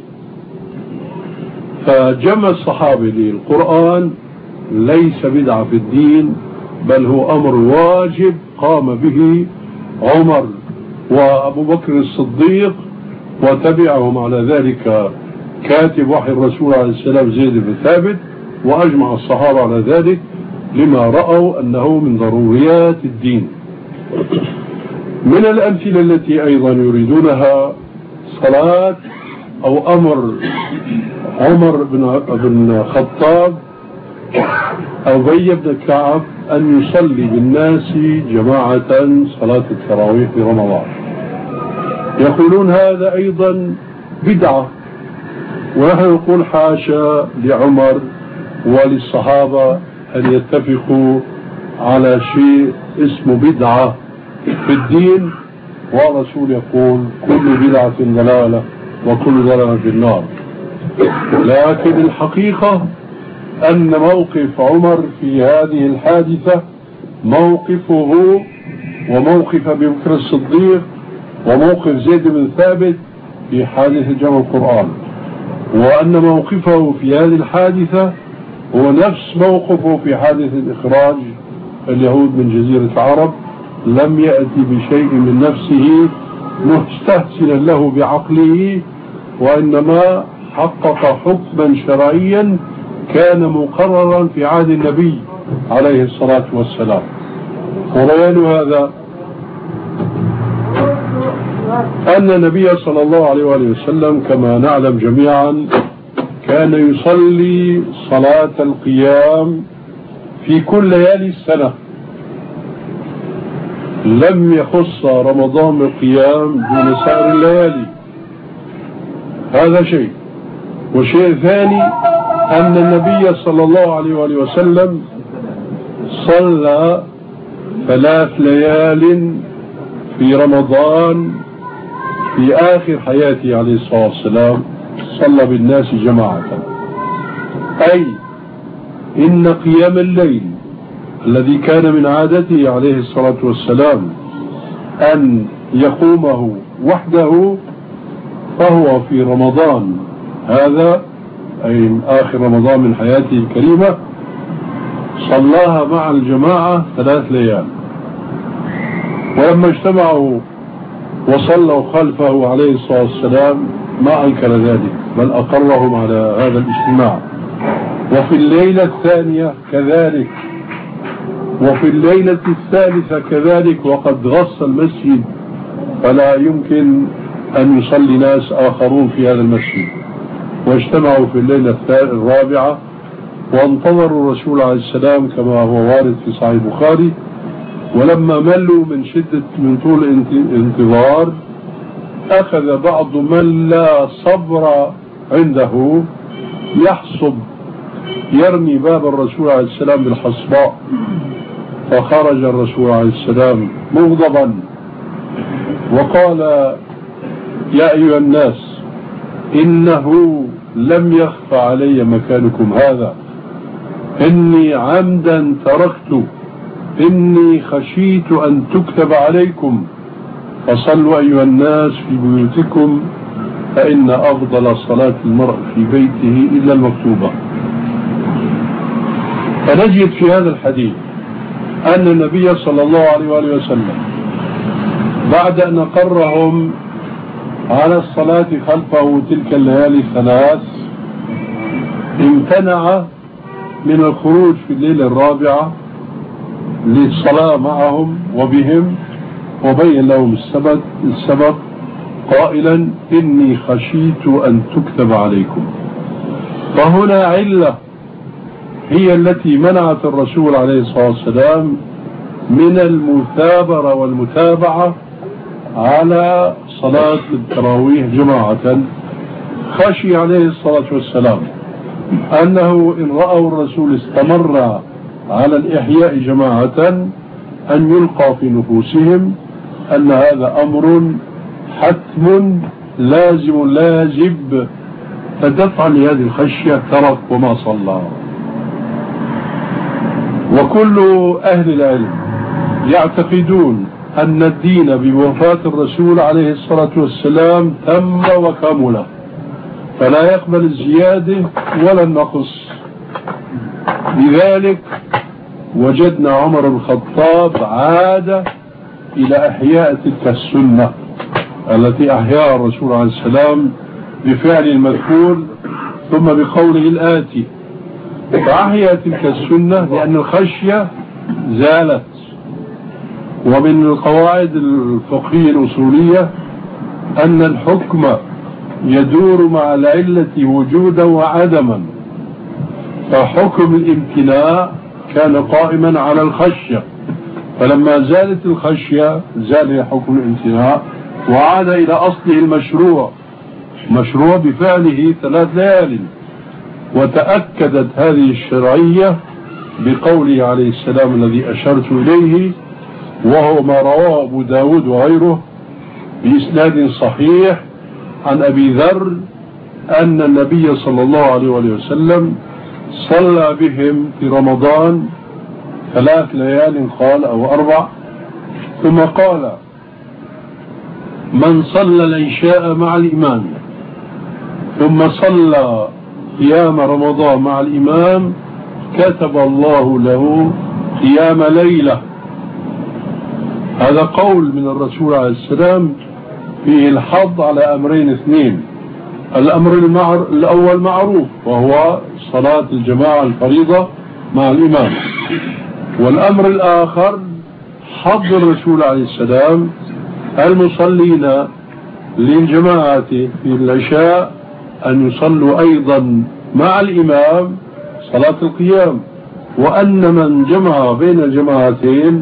فجمع الصحابة للقرآن ليس بدعة في الدين، بل هو أمر واجب قام به عمر وأبو بكر الصديق وتبعهم على ذلك كاتب وحي الرسول عليه السلام زيد بن ثابت، وأجمع الصحابة على ذلك لما رأوا أنه من ضروريات الدين. من الأمثلة التي أيضا يريدونها صلاة أو أمر عمر بن خطاب أبي بن كعب أن يصلي بالناس جماعة صلاة التراويح في رمضان. يقولون هذا أيضا بدعة، ونحن نقول حاشا لعمر وللصحابة أن يتفقوا على شيء اسمه بدعة في الدين، والرسول يقول كل بدعة ضلالة وكل ضلالة في النار. لكن الحقيقة أن موقف عمر في هذه الحادثة موقفه وموقف أبي بكر الصديق وموقف زيد بن ثابت في حادثة جمع القرآن، وأن موقفه في هذه الحادثة هو نفس موقفه في حادثة إخراج اليهود من جزيرة العرب. لم يأتي بشيء من نفسه مستحسنا له بعقله، وإنما حقق حكما شرعيا كان مقررا في عهد النبي عليه الصلاة والسلام. وبيان هذا أن النبي صلى الله عليه وآله وسلم كما نعلم جميعا كان يصلي صلاة القيام في كل ليالي السنة، لم يخص رمضان بالقيام دون سائر الليالي. هذا شيء. وشيء ثاني أن النبي صلى الله عليه وآله وسلم صلى ثلاث ليال في رمضان في آخر حياته عليه الصلاة والسلام، صلى بالناس جماعة. أي إن قيام الليل الذي كان من عادته عليه الصلاة والسلام أن يقومه وحده، فهو في رمضان هذا أي آخر رمضان من حياته الكريمة صلاها مع الجماعة ثلاث ليال. ولما اجتمعوا وصلوا خلفه عليه الصلاة والسلام ما أنكر ذلك، بل أقرهم على هذا الاجتماع. وفي الليلة الثانية كذلك، وفي الليلة الثالثة كذلك، وقد غص المسجد فلا يمكن أن يصلي ناس آخرون في هذا المسجد. واجتمعوا في الليلة الرابعة وانتظروا الرسول عليه السلام كما هو وارد في صحيح البخاري. ولما ملوا من شدة من طول الانتظار أخذ بعض من لا صبر عنده يحصب يرمي باب الرسول عليه السلام بالحصباء، فخرج الرسول عليه السلام مغضبا وقال: يا أيها الناس، إنه لم يخف علي مكانكم هذا، إني عمدا تركت، إني خشيت أن تكتب عليكم، فصلوا أيها الناس في بيوتكم، فإن أفضل صلاة المرء في بيته إلا المكتوبة. فنجد في هذا الحديث أن النبي صلى الله عليه وآله وسلم بعد أن أقرهم على الصلاة خلفه تلك الليالي الثلاث امتنع من الخروج في الليلة الرابعة للصلاة معهم وبهم، وبين لهم السبب, السبب قائلا: إني خشيت أن تكتب عليكم. فهنا علة هي التي منعت الرسول عليه الصلاة والسلام من المثابرة والمتابعة على صلاة التراويح جماعة. خشي عليه الصلاة والسلام أنه إن رأوا الرسول استمر على الإحياء جماعة أن يلقى في نفوسهم أن هذا أمر حتم لازم لازم، فدفعا لهذه الخشية ترك وما صلى. وكل أهل العلم يعتقدون أن الدين بوفاة الرسول عليه الصلاة والسلام تم وكمل، فلا يقبل الزيادة ولا النقص. لذلك وجدنا عمر بن الخطاب عاد إلى إحياء تلك السنة التي أحياها الرسول عليه السلام بفعل المذكور ثم بقوله الآتي، فأحيا تلك السنة لأن الخشية زالت. ومن القواعد الفقهية الأصولية أن الحكم يدور مع العلة وجودا وعدما، فحكم الامتناع كان قائما على الخشية، فلما زالت الخشية زال حكم الامتناع وعاد إلى أصله المشروع، مشروع بفعله ثلاث ليال. وتأكدت هذه الشرعية بقوله عليه السلام الذي أشرت إليه، وهو ما رواه أبو داود وغيره بإسناد صحيح عن أبي ذر أن النبي صلى الله عليه وسلم صلى بهم في رمضان ثلاث ليال قال أو أربع، ثم قال: من صلى العشاء مع الإمام ثم صلى قيام رمضان مع الإمام كتب الله له قيام ليلة. هذا قول من الرسول عليه السلام فيه الحظ على أمرين اثنين: الأمر المعر... الأول معروف وهو صلاة الجماعة الفريضة مع الإمام، والأمر الآخر حظ الرسول عليه السلام المصلين للجماعة في العشاء أن يصلوا أيضا مع الإمام صلاة القيام، وأن من جمع بين الجماعتين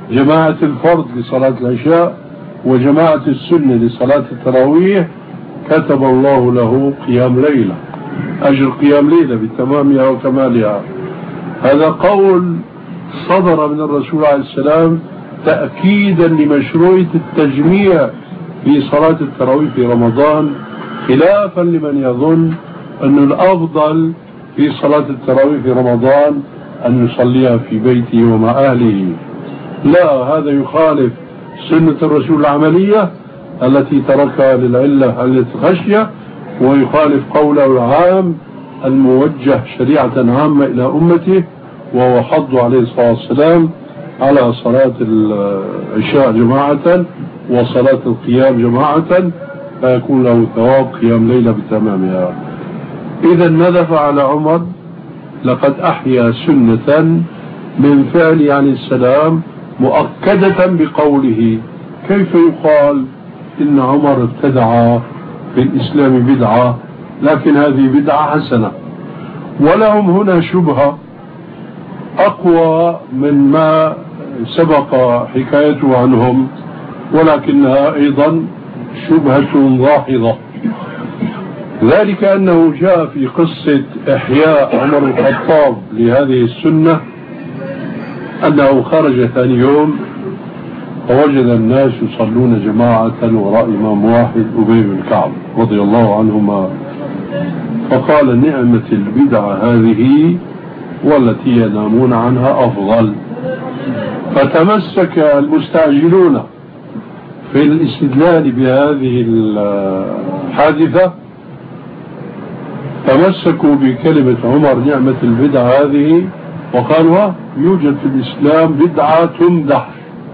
جماعة الفرض لصلاة العشاء وجماعة السنة لصلاة التراويح كتب الله له قيام ليلة، أجر قيام ليلة بتمامها وكمالها. هذا قول صدر من الرسول عليه السلام تأكيدا لمشروعية التجميع في صلاة التراويح في رمضان، خلافا لمن يظن أن الأفضل في صلاة التراويح في رمضان أن يصليها في بيته ومع أهله. لا، هذا يخالف سنة الرسول العملية التي تركها للعلة التي خشية، ويخالف قوله العام الموجه شريعة عامة إلى أمته، وهو حض عليه الصلاة والسلام على صلاة العشاء جماعة وصلاة القيام جماعة، فيكون له ثواب قيام ليلة بتمامها. إذا ماذا فعل عمر؟ لقد أحيا سنة من فعل عليه السلام مؤكدة بقوله. كيف يقال إن عمر ابتدع في الإسلام بدعة لكن هذه بدعة حسنة؟ ولهم هنا شبهة أقوى من ما سبق حكايته عنهم، ولكنها أيضا شبهة ظاهرة. ذلك أنه جاء في قصة إحياء عمر الخطاب لهذه السنة أنه خرج ثاني يوم فوجد الناس يصلون جماعة وراء إمام واحد أبي بن كعب رضي الله عنهما، فقال نعمة البدعة هذه والتي ينامون عنها أفضل. فتمسك المستعجلون في الاستدلال بهذه الحادثة، تمسكوا بكلمة عمر نعمة البدعة هذه وقالوا يوجد في الإسلام بدعة تمدح.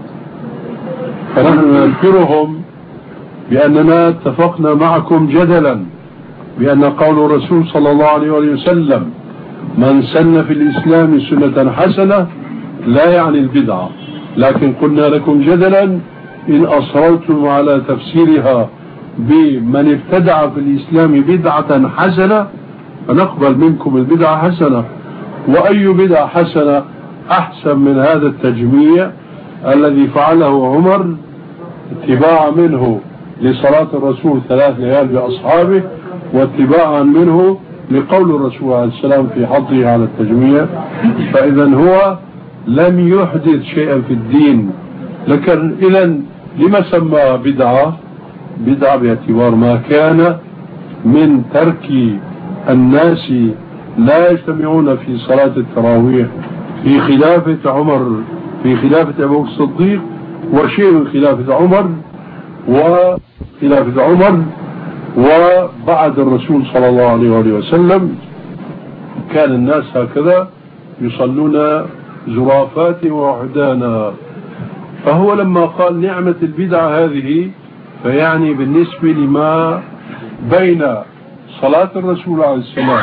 فنحن نذكرهم بأننا اتفقنا معكم جدلا بأن قول الرسول صلى الله عليه وسلم من سن في الإسلام سنة حسنة لا يعني البدعة، لكن قلنا لكم جدلا إن أصررتم على تفسيرها بمن ابتدع في الإسلام بدعة حسنة فنقبل منكم البدعة حسنة. وأي بدعة حسنة أحسن من هذا التجميع الذي فعله عمر اتباعا منه لصلاة الرسول ثلاث ليال بأصحابه، واتباعا منه لقول الرسول عليه السلام في حضه على التجميع. فإذا هو لم يحدث شيئا في الدين، لكن إذن لما سمى بدعة؟ بدعة باعتبار ما كان من ترك الناس لا يجتمعون في صلاة التراويح في خلافة عمر في خلافة أبو الصديق، وشيء من خلافة عمر وخلافة عمر وبعد الرسول صلى الله عليه وسلم كان الناس هكذا يصلون زرافات ووحدانا. فهو لما قال نعمة البدعة هذه فيعني بالنسبة لما بين صلاة الرسول عليه السلام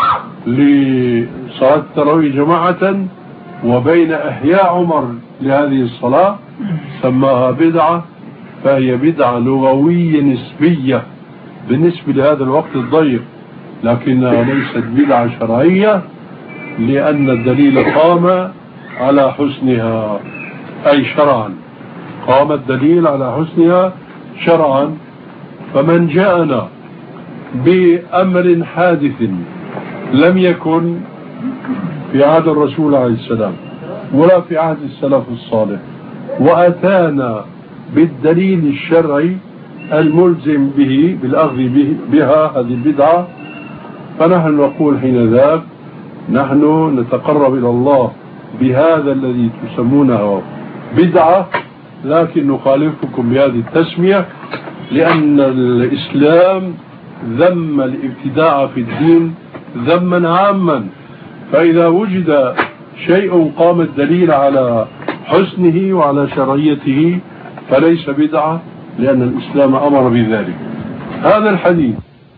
لصلاة التراويح جماعة وبين إحياء عمر لهذه الصلاة سماها بدعة، فهي بدعة لغوية نسبية بالنسبة لهذا الوقت الضيق، لكنها ليست بدعة شرعية لأن الدليل قام على حسنها، أي شرعا قام الدليل على حسنها شرعا. فمن جاءنا بأمر حادث لم يكن في عهد الرسول عليه السلام ولا في عهد السلف الصالح وأتانا بالدليل الشرعي الملزم به بالأخذ به بها هذه البدعة، فنحن نقول حين ذاك نحن نتقرب إلى الله بهذا الذي تسمونه بدعة، لكن نخالفكم بهذه التسمية لأن الإسلام ذم الابتداع في الدين ذما عاما. فإذا وجد شيء قام الدليل على حسنه وعلى شرعيته فليس بدعة، لأن الإسلام أمر بذلك. هذا الحديث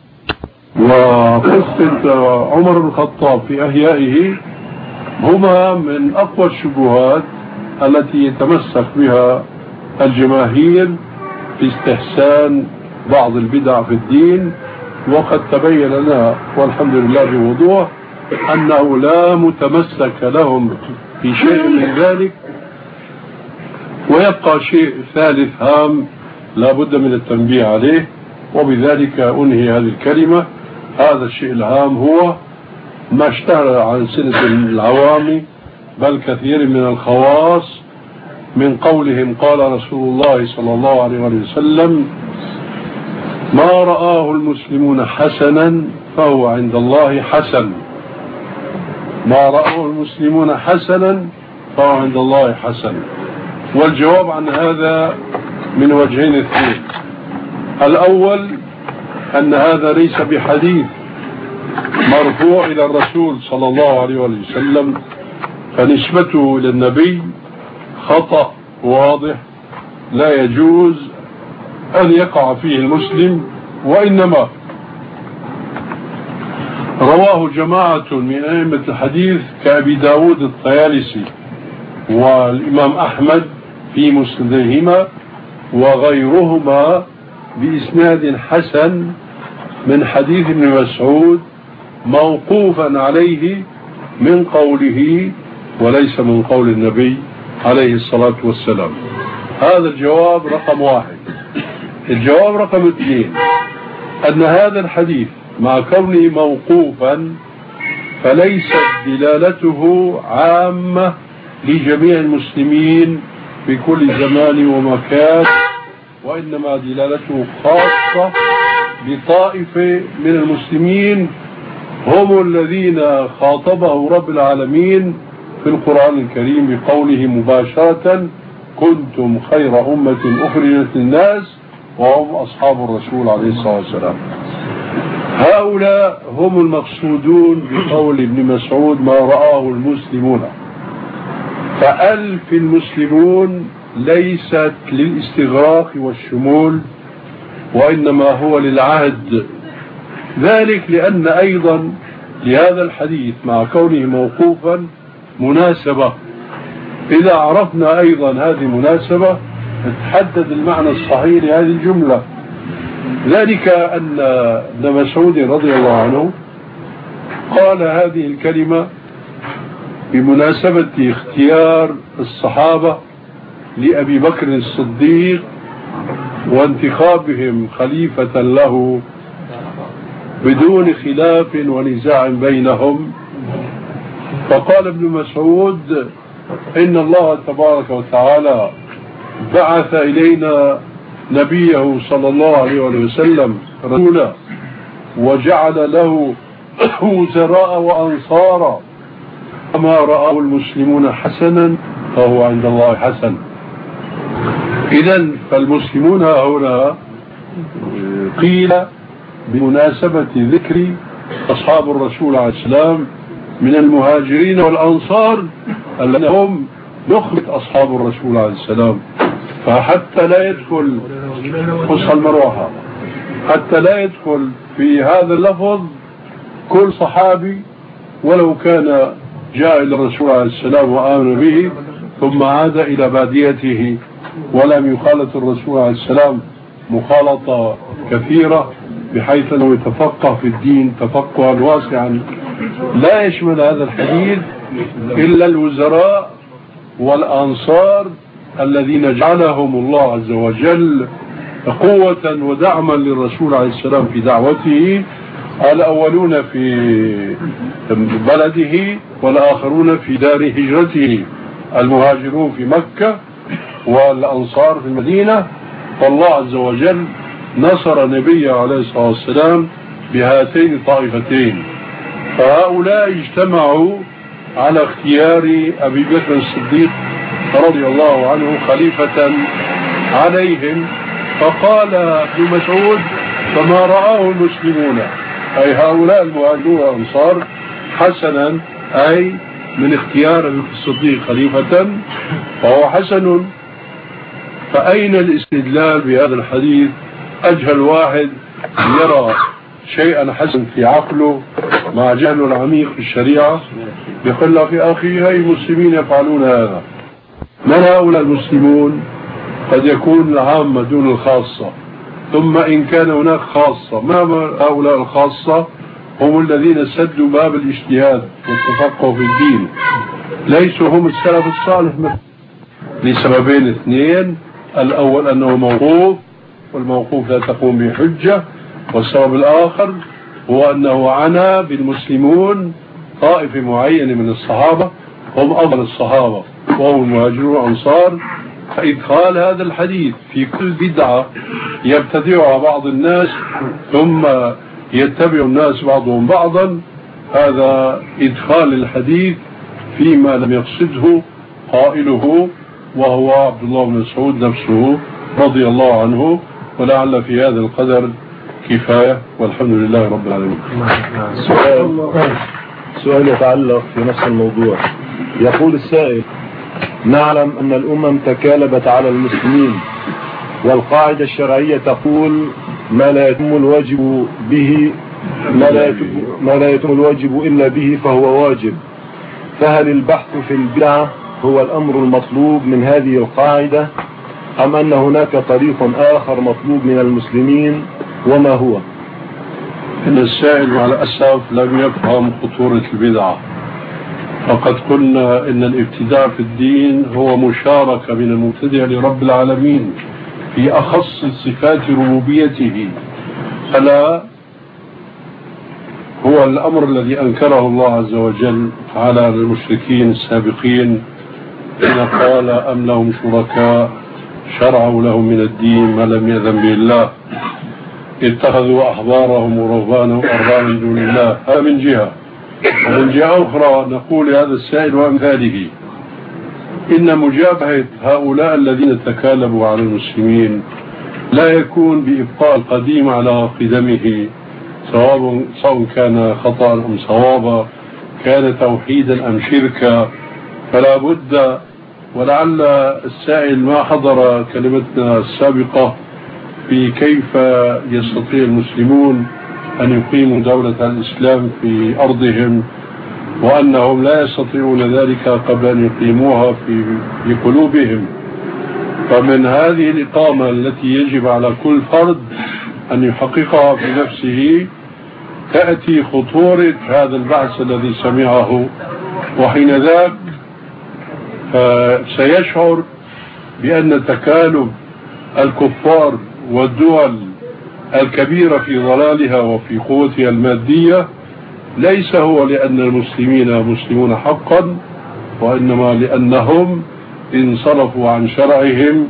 وقصة عمر بن الخطاب في أحيائه هما من أقوى الشبهات التي يتمسك بها الجماهير في استحسان بعض البدع في الدين، وقد تبين لنا والحمد لله بوضوح أنه لا متمسك لهم في شيء من ذلك، ويبقى شيء ثالث هام لا بد من التنبيه عليه، وبذلك أنهي هذه الكلمة. هذا الشيء الهام هو ما اشتهر عن سنة العوام بل كثير من الخواص من قولهم قال رسول الله صلى الله عليه وسلم: ما رآه المسلمون حسنا فهو عند الله حسن. ما رآه المسلمون حسنا فهو عند الله حسن. والجواب عن هذا من وجهين اثنين. الأول أن هذا ليس بحديث مرفوع إلى الرسول صلى الله عليه وسلم، فنسبته إلى النبي خطأ واضح لا يجوز أن يقع فيه المسلم، وإنما رواه جماعة من أئمة الحديث كأبي داود الطيالسي والإمام أحمد في مسندهما وغيرهما بإسناد حسن من حديث ابن مسعود موقوفا عليه من قوله وليس من قول النبي عليه الصلاة والسلام. هذا الجواب رقم واحد. الجواب رقم اثنين أن هذا الحديث مع كونه موقوفا فليست دلالته عامة لجميع المسلمين في كل زمان ومكان، وإنما دلالته خاصة بطائفة من المسلمين هم الذين خاطبه رب العالمين في القرآن الكريم بقوله مباشرة: كنتم خير أمة أخرجت للناس وهم أصحاب الرسول عليه الصلاة والسلام. هؤلاء هم المقصودون بقول ابن مسعود ما رآه المسلمون. فألف المسلمون ليست للاستغراق والشمول، وإنما هو للعهد. ذلك لأن أيضا لهذا الحديث مع كونه موقوفا مناسبة. إذا عرفنا أيضا هذه المناسبة تحدد المعنى الصحيح لهذه الجملة. ذلك أن ابن مسعود رضي الله عنه قال هذه الكلمة بمناسبة اختيار الصحابة لأبي بكر الصديق وانتخابهم خليفة له بدون خلاف ونزاع بينهم. فقال ابن مسعود: إن الله تبارك وتعالى بعث إلينا نبيه صلى الله عليه وسلم رسولا وجعل له وزراء وأنصارا، فما رآه المسلمون حسنا فهو عند الله حسن. إذن فالمسلمون هنا قيل بمناسبة ذكر أصحاب الرسول عليه السلام من المهاجرين والأنصار الذين هم نخبة أصحاب الرسول عليه السلام. فحتى لا يدخل قصة المروحة حتى لا يدخل في هذا اللفظ كل صحابي ولو كان جاء إلى الرسول عليه السلام وآمن به ثم عاد إلى باديته ولم يخالط الرسول عليه السلام مخالطة كثيرة بحيث أنه يتفقه في الدين تفقها واسعا. لا يشمل هذا الحديث إلا الوزراء والأنصار الذين جعلهم الله عز وجل قوة ودعما للرسول عليه السلام في دعوته، الأولون في بلده والآخرون في دار هجرته، المهاجرون في مكة والأنصار في المدينة. فالله عز وجل نصر نبيه عليه الصلاة والسلام بهاتين الطائفتين. فهؤلاء اجتمعوا على اختيار أبي بكر الصديق رضي الله عنه خليفة عليهم. فقال ابن مسعود: فما رآه المسلمون أي هؤلاء المهاجرون والأنصار حسنا، أي من اختيار أبي بكر الصديق خليفة فهو حسن. فأين الاستدلال بهذا الحديث؟ أجهل واحد يرى شيئا حسن في عقله مع جهله العميق في الشريعة بيقول لك يا أخي هاي المسلمين يفعلون هذا. من هؤلاء المسلمون؟ قد يكون العامة دون الخاصة. ثم إن كان هناك خاصة، ما هؤلاء الخاصة؟ هم الذين سدوا باب الاجتهاد والتفقه في الدين، ليسوا هم السلف الصالح. لسببين اثنين. الأول أنه موقوف، والموقوف لا تقوم به حجة. والسبب الآخر هو أنه عنى بالمسلمون طائفة معينة من الصحابة هم أفضل الصحابة وهم المهاجرون والأنصار. فإدخال هذا الحديث في كل بدعة يبتدعها بعض الناس ثم يتبع الناس بعضهم بعضا، هذا إدخال الحديث فيما لم يقصده قائله، وهو عبد الله بن مسعود نفسه رضي الله عنه. ولعل في هذا القدر كفاية، والحمد لله رب العالمين. سؤال سؤال يتعلق في نفس الموضوع. يقول السائل: نعلم أن الأمم تكالبت على المسلمين، والقاعدة الشرعية تقول ما لا يتم الواجب به ما لا يتم, ما لا يتم الواجب إلا به فهو واجب، فهل البحث في البدعة هو الأمر المطلوب من هذه القاعدة، أم أن هناك طريق آخر مطلوب من المسلمين، وما هو؟ إن السائل على الأسف لم يفهم خطورة البدعة. فقد قلنا إن الابتداع في الدين هو مشاركة من المبتدع لرب العالمين في أخص صفات ربوبيته، فلا هو الأمر الذي أنكره الله عز وجل على المشركين السابقين حين قال أم لهم شركاء شرعوا لهم من الدين ما لم يأذن به الله اتخذوا أحبارهم ورهبانهم أربابا من دون الله. هذا من جهة. ومن جهة أخرى نقول لهذا السائل وأمثاله إن مجابهة هؤلاء الذين تكالبوا على المسلمين لا يكون بإبقاء القديم على قدمه، سواء سواء كان خطأ أم صوابا، كان توحيدا أم شركا. فلا بد، ولعل السائل ما حضر كلمتنا السابقة في كيف يستطيع المسلمون أن يقيموا دولة الإسلام في أرضهم، وأنهم لا يستطيعون ذلك قبل أن يقيموها في, في قلوبهم. فمن هذه الإقامة التي يجب على كل فرد أن يحققها في نفسه تأتي خطورة هذا البحث الذي سمعه، وحين ذاك سيشعر بأن تكالب الكفار والدول الكبيرة في ضلالها وفي قوتها المادية ليس هو لأن المسلمين مسلمون حقا، وإنما لأنهم انصرفوا عن شرعهم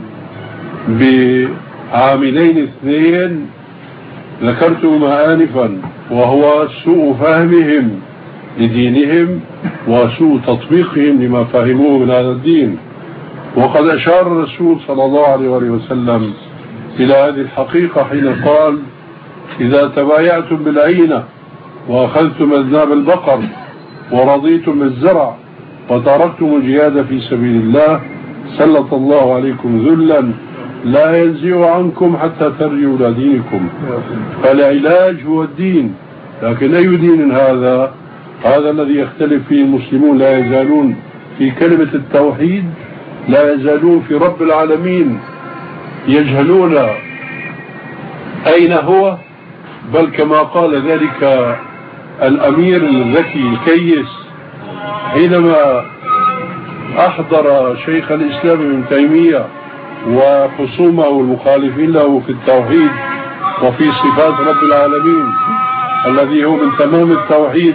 بعاملين اثنين ذكرتهما آنفا، وهو سوء فهمهم لدينهم وسوء تطبيقهم لما فهموه من هذا الدين. وقد أشار الرسول صلى الله عليه وسلم إلى هذه الحقيقة حين قال: إذا تبايعتم بالعينة وأخذتم أذناب البقر ورضيتم بالزرع وتركتم الجهاد في سبيل الله سلط الله عليكم ذلا لا ينزع عنكم حتى ترجعوا إلى دينكم. فالعلاج هو الدين، لكن أي دين هذا؟ هذا الذي يختلف فيه المسلمون. لا يزالون في كلمة التوحيد، لا يزالون في رب العالمين، يجهلون أين هو. بل كما قال ذلك الأمير الذكي الكيس حينما أحضر شيخ الإسلام ابن تيمية وخصومه المخالفين له في التوحيد وفي صفات رب العالمين الذي هو من تمام التوحيد،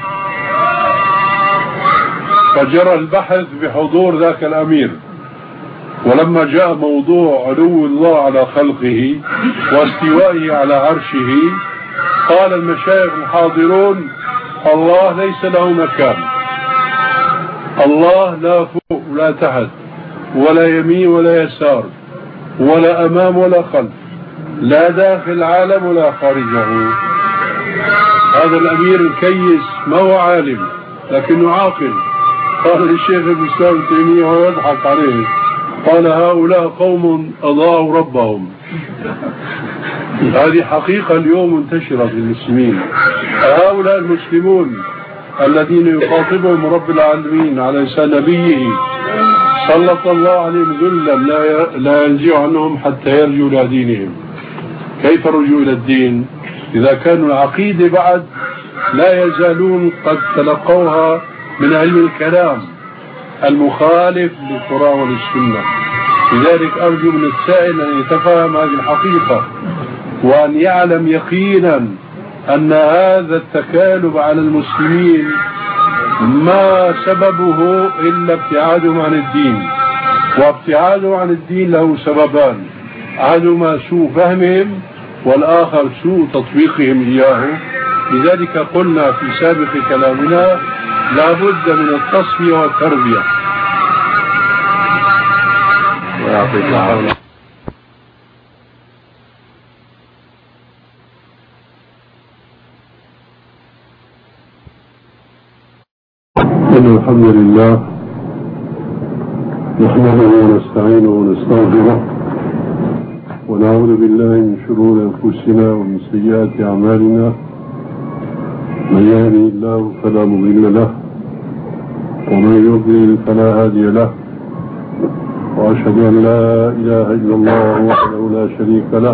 فجرى البحث بحضور ذاك الأمير. ولما جاء موضوع علو الله على خلقه واستوائه على عرشه قال المشايخ الحاضرون: الله ليس له مكان، الله لا فوق ولا تحت ولا يمين ولا يسار ولا أمام ولا خلف، لا داخل العالم ولا خارجه. هذا الأمير الكيس ما هو عالم لكنه عاقل. قال الشيخ الإسلام ابن تيمية وهو يضحك عليه، قال: هؤلاء قوم أضاعوا ربهم. هذه حقيقة اليوم منتشرة في المسلمين. هؤلاء المسلمون الذين يخاطبهم رب العالمين على لسان نبيه سلط الله عليهم ذلا لا ينزع عنهم حتى يرجعوا إلى دينهم. كيف رجوع إلى الدين إذا كانوا العقيدة بعد لا يزالون قد تلقوها من علم الكلام؟ المخالف للقرآن والسنة. لذلك أرجو من السائل أن يتفهم هذه الحقيقة، وأن يعلم يقينا أن هذا التكالب على المسلمين ما سببه إلا ابتعادهم عن الدين، وابتعادهم عن الدين له سببان: أحدهما سوء فهمهم، والآخر سوء تطبيقهم إياه. لذلك قلنا في سابق كلامنا لا بد من التصفية والتربية. ويعطيك العافية. إن الحمد لله نحمده ونستعينه ونستغفره ونعوذ بالله من شرور أنفسنا ومن سيئات أعمالنا. من يهده الله فلا مضل له ومن يضلل فلا هادي له، وأشهد أن لا إله إلا الله وحده لا شريك له،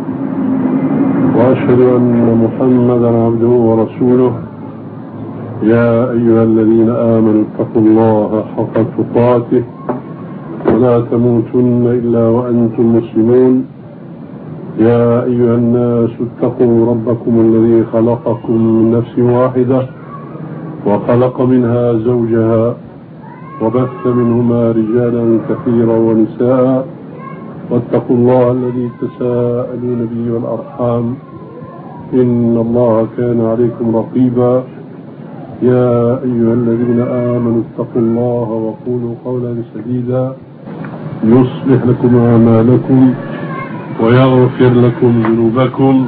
وأشهد أن محمدا عبده ورسوله. يا أيها الذين آمنوا اتقوا الله حق تقاته ولا تموتن إلا وأنتم مسلمون. يا أيها الناس اتقوا ربكم الذي خلقكم من نفس واحدة وخلق منها زوجها وبث منهما رجالا كثيرا ونساء، واتقوا الله الذي تساءلون به والأرحام إن الله كان عليكم رقيبا. يا أيها الذين آمنوا اتقوا الله وقولوا قولا سديدا يصلح لكم أعمالكم ويغفر لكم ذنوبكم،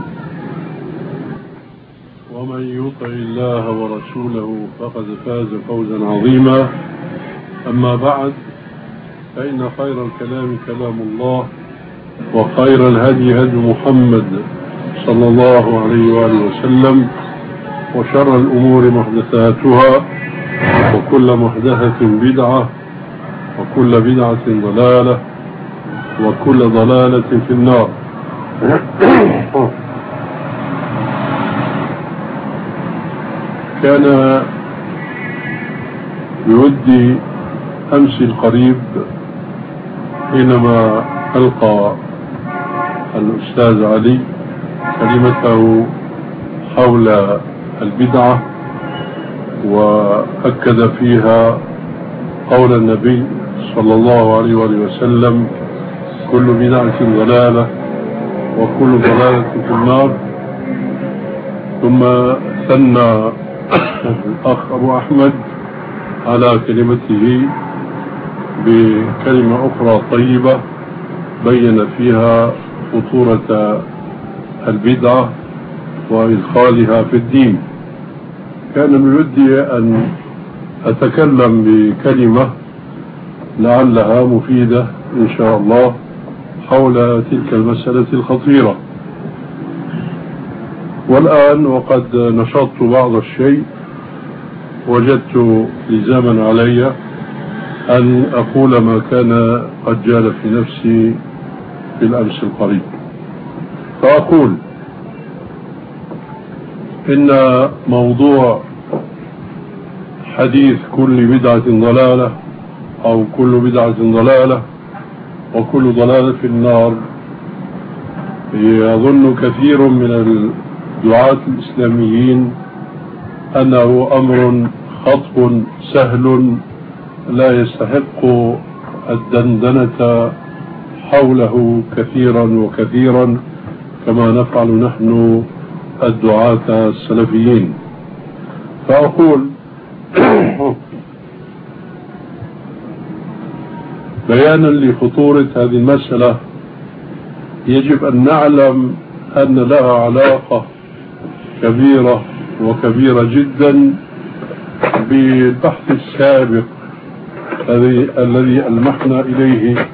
ومن يطع الله ورسوله فقد فاز فوزا عظيما. أما بعد، فإن خير الكلام كلام الله، وخير الهدي هدي محمد صلى الله عليه وآله وسلم، وشر الأمور محدثاتها، وكل محدثة بدعة، وكل بدعة ضلالة، وكل ضلالة في النار. كان بودي أمس القريب حينما ألقى الأستاذ علي كلمته حول البدعة، وأكد فيها قول النبي صلى الله عليه وسلم: كل بدعة ضلالة وكل ضلالة في النار. ثم ثنى الأخ أبو أحمد على كلمته بكلمة أخرى طيبة بين فيها خطورة البدعة وإدخالها في الدين. كان من ودي أن أتكلم بكلمة لعلها مفيدة إن شاء الله حول تلك المسألة الخطيرة. والآن وقد نشطت بعض الشيء، وجدت لزاما علي أن أقول ما كان قد جال في نفسي في الأمس القريب. فأقول إن موضوع حديث كل بدعة ضلالة أو كل بدعة ضلالة وكل ضلالة في النار يظن كثير من الدعاة الإسلاميين أنه أمر خطب سهل لا يستحق الدندنة حوله كثيرا وكثيرا كما نفعل نحن الدعاة السلفيين. فأقول بيانا لخطورة هذه المسألة يجب أن نعلم أن لها علاقة كبيرة وكبيرة جدا بالبحث السابق الذي ألمحنا إليه،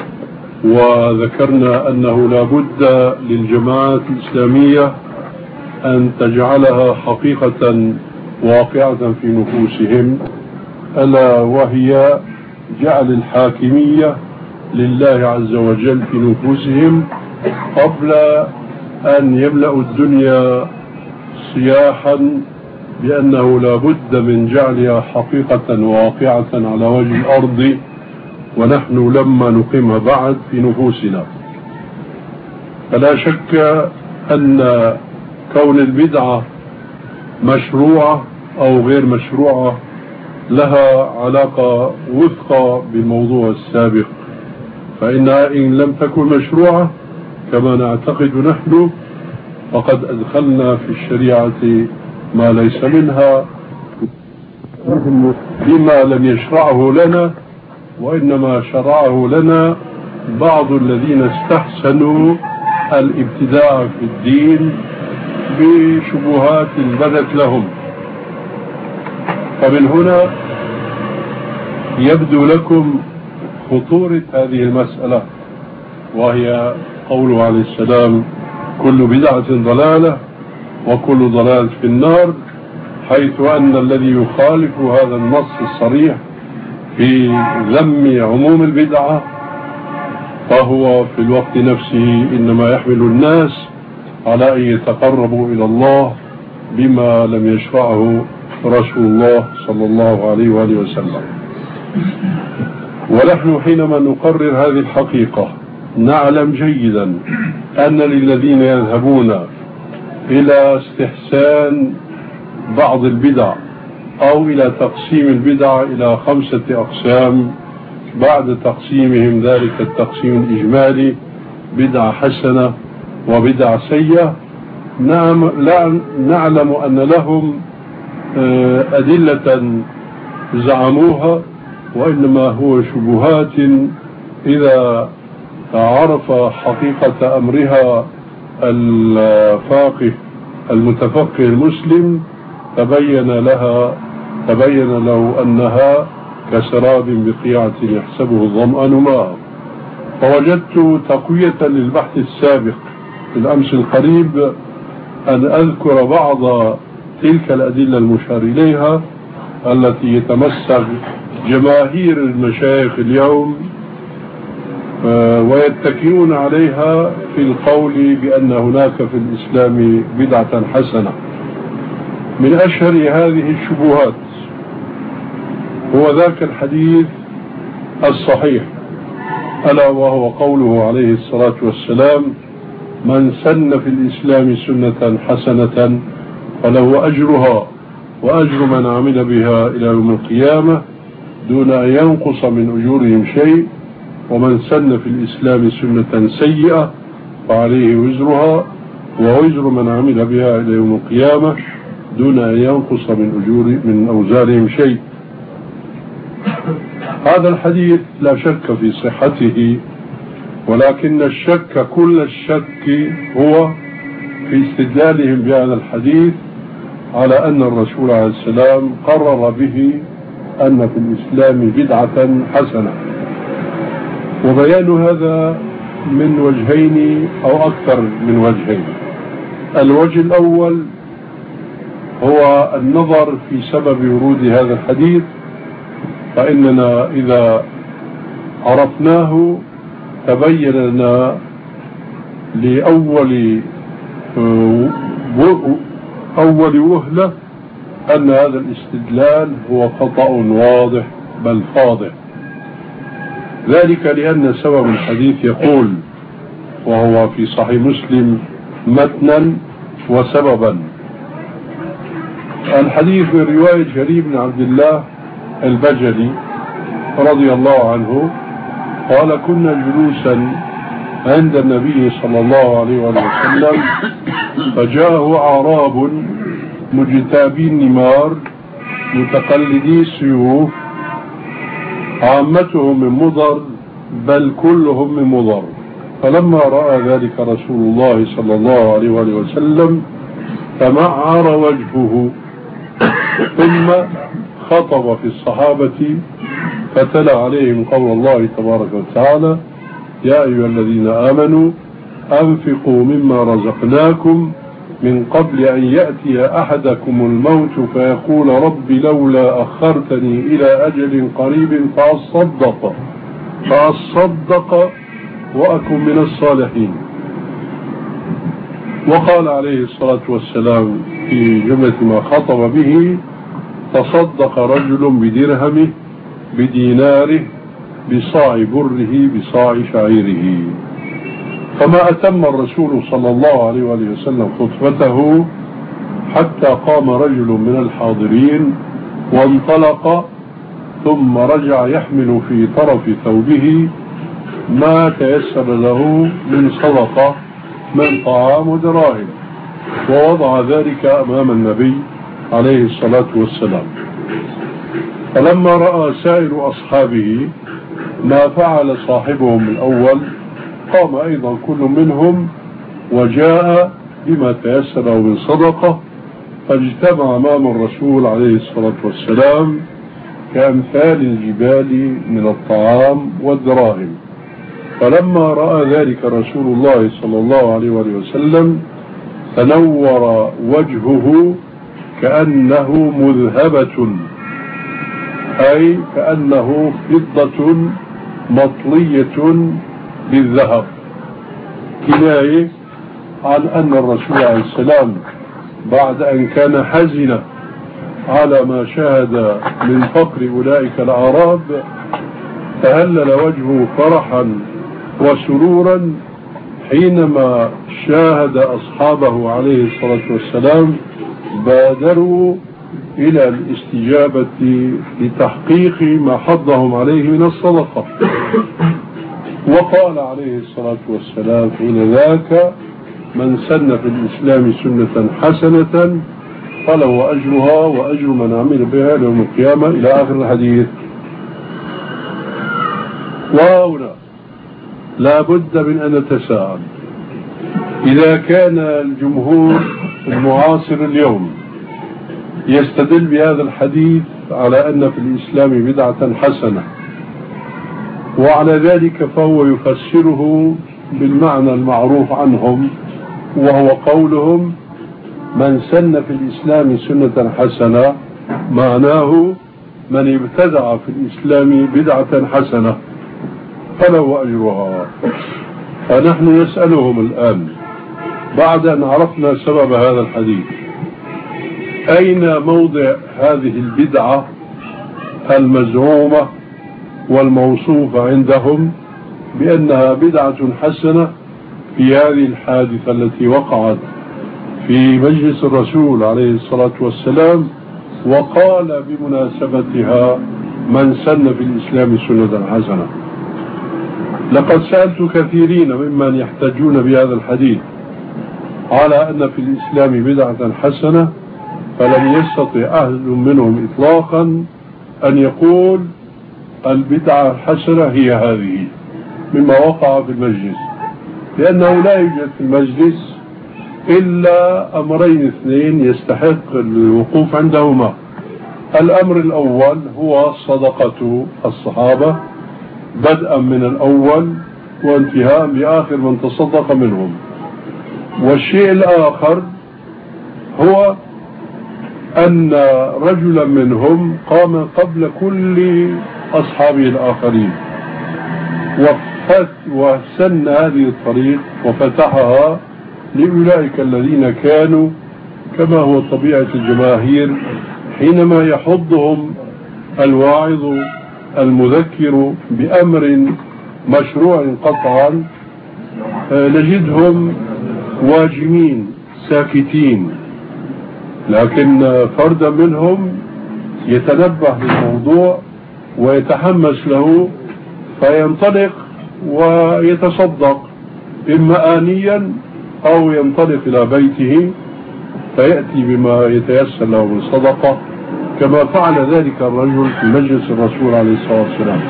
وذكرنا أنه لا بد للجماعات الإسلامية أن تجعلها حقيقة واقعة في نفوسهم، ألا وهي جعل الحاكمية لله عز وجل في نفوسهم قبل أن يملأوا الدنيا صياحا بأنه لا بد من جعلها حقيقة واقعة على وجه الأرض، ونحن لما نقيمها بعد في نفوسنا. فلا شك أن كون البدعة مشروعة أو غير مشروعة لها علاقة وثقة بالموضوع السابق، فإنها إن لم تكن مشروعة كما نعتقد نحن فقد أدخلنا في الشريعة ما ليس منها بما لم يشرعه لنا، وإنما شرعه لنا بعض الذين استحسنوا الابتداع في الدين بشبهات بدت لهم. فمن هنا يبدو لكم خطورة هذه المسألة، وهي قوله عليه السلام: كل بدعة ضلالة وكل ضلال في النار، حيث أن الذي يخالف هذا النص الصريح في ذم عموم البدعة فهو في الوقت نفسه إنما يحمل الناس على أن يتقربوا إلى الله بما لم يشرعه رسول الله صلى الله عليه وآله وسلم. ونحن حينما نقرر هذه الحقيقة نعلم جيدا أن للذين يذهبون إلى استحسان بعض البدع أو إلى تقسيم البدع إلى خمسة أقسام بعد تقسيمهم ذلك التقسيم الإجمالي بدعة حسنة وبدعة سيئة، نعم لا نعلم أن لهم أدلة زعموها، وإنما هو شبهات إذا عرف حقيقة أمرها الفاقه المتفقه المسلم تبين لها تبين له أنها كسراب بقيعة يحسبه الظمآن ماء. فوجدت تقوية للبحث السابق في الأمس القريب أن أذكر بعض تلك الأدلة المشار إليها التي يتمسك جماهير المشايخ اليوم ويتكئون عليها في القول بأن هناك في الإسلام بدعة حسنة. من أشهر هذه الشبهات هو ذاك الحديث الصحيح ألا وهو قوله عليه الصلاة والسلام: من سن في الإسلام سنة حسنة فله أجرها وأجر من عمل بها إلى يوم القيامة دون أن ينقص من أجورهم شيء، ومن سن في الإسلام سنة سيئة فعليه وزرها ووزر من عمل بها إلى يوم القيامة دون أن ينقص من أجور من أوزارهم شيء. هذا الحديث لا شك في صحته، ولكن الشك كل الشك هو في استدلالهم بهذا الحديث على أن الرسول عليه السلام قرر به أن في الإسلام بدعة حسنة. وبيان هذا من وجهين أو أكثر من وجهين. الوجه الأول هو النظر في سبب ورود هذا الحديث، فإننا إذا عرفناه تبين لنا لأول أول وهلة أن هذا الاستدلال هو خطأ واضح بل فاضح، ذلك لأن سبب الحديث يقول، وهو في صحيح مسلم متنا وسببا. الحديث من رواية جرير بن عبد الله البجلي رضي الله عنه قال: كنا جلوسا عند النبي صلى الله عليه وسلم فجاءه أعراب مجتابي النمار متقلدي السيوف عامتهم من مضر بل كلهم من مضر. فلما رأى ذلك رسول الله صلى الله عليه وسلم تمعر وجهه، ثم خطب في الصحابة فتلا عليهم قول الله تبارك وتعالى: يا أيها الذين آمنوا أنفقوا مما رزقناكم من قبل أن يأتي أحدكم الموت فيقول رب لولا أخرتني إلى أجل قريب فأصدق فأصدق وأكن من الصالحين. وقال عليه الصلاة والسلام في جملة ما خطب به: تصدق رجل بدرهمه بديناره بصاع بره بصاع شعيره. فما أتم الرسول صلى الله عليه وآله وسلم خطبته حتى قام رجل من الحاضرين وانطلق، ثم رجع يحمل في طرف ثوبه ما تيسر له من صدقة من طعام ودراهم، ووضع ذلك أمام النبي عليه الصلاة والسلام. فلما رأى سائر أصحابه ما فعل صاحبهم الأول، قام أيضا كل منهم وجاء بما تيسر من صدقة، فاجتمع أمام الرسول عليه الصلاة والسلام كأمثال الجبال من الطعام والدراهم. فلما رأى ذلك رسول الله صلى الله عليه وسلم تنور وجهه كأنه مذهبة، أي كأنه فضة مطلية بالذهب، كناية عن أن الرسول عليه السلام بعد أن كان حزنا على ما شاهد من فقر أولئك الأعراب تهلل وجهه فرحا وسرورا حينما شاهد أصحابه عليه الصلاة والسلام بادروا إلى الاستجابة لتحقيق ما حضهم عليه من الصدقة. وقال عليه الصلاة والسلام حين ذاك: من سن في الإسلام سنة حسنة فله أجرها وأجر من عمل بها يوم القيامة، إلى آخر الحديث. وهنا لا بد من أن نتساءل: إذا كان الجمهور المعاصر اليوم يستدل بهذا الحديث على أن في الإسلام بدعة حسنة، وعلى ذلك فهو يفسره بالمعنى المعروف عنهم، وهو قولهم: من سن في الإسلام سنة حسنة، معناه من ابتدع في الإسلام بدعة حسنة فله أجرها. فنحن نسألهم الآن بعد أن عرفنا سبب هذا الحديث: أين موضع هذه البدعة المزعومة والموصوفة عندهم بأنها بدعة حسنة في هذه الحادثة التي وقعت في مجلس الرسول عليه الصلاة والسلام، وقال بمناسبتها: من سن في الإسلام سنة حسنة؟ لقد سألت كثيرين ممن يحتجون بهذا الحديث على أن في الإسلام بدعة حسنة، فلم يستطع أحد منهم إطلاقا أن يقول البدعة الحسنة هي هذه مما وقع في المجلس، لأنه لا يوجد في المجلس إلا أمرين اثنين يستحق الوقوف عندهما. الأمر الأول هو صدقة الصحابة بدءا من الأول وانتهاء بآخر من تصدق منهم. والشيء الآخر هو أن رجلا منهم قام قبل كل أصحابه الآخرين وسن هذه الطريق وفتحها لأولئك الذين كانوا كما هو طبيعة الجماهير حينما يحضهم الواعظ المذكر بأمر مشروع قطعا نجدهم واجمين ساكتين، لكن فردا منهم يتنبه للموضوع ويتحمس له فينطلق ويتصدق إما آنيا أو ينطلق إلى بيته فيأتي بما يتيسر له من صدقة، كما فعل ذلك الرجل في مجلس الرسول عليه الصلاة والسلام.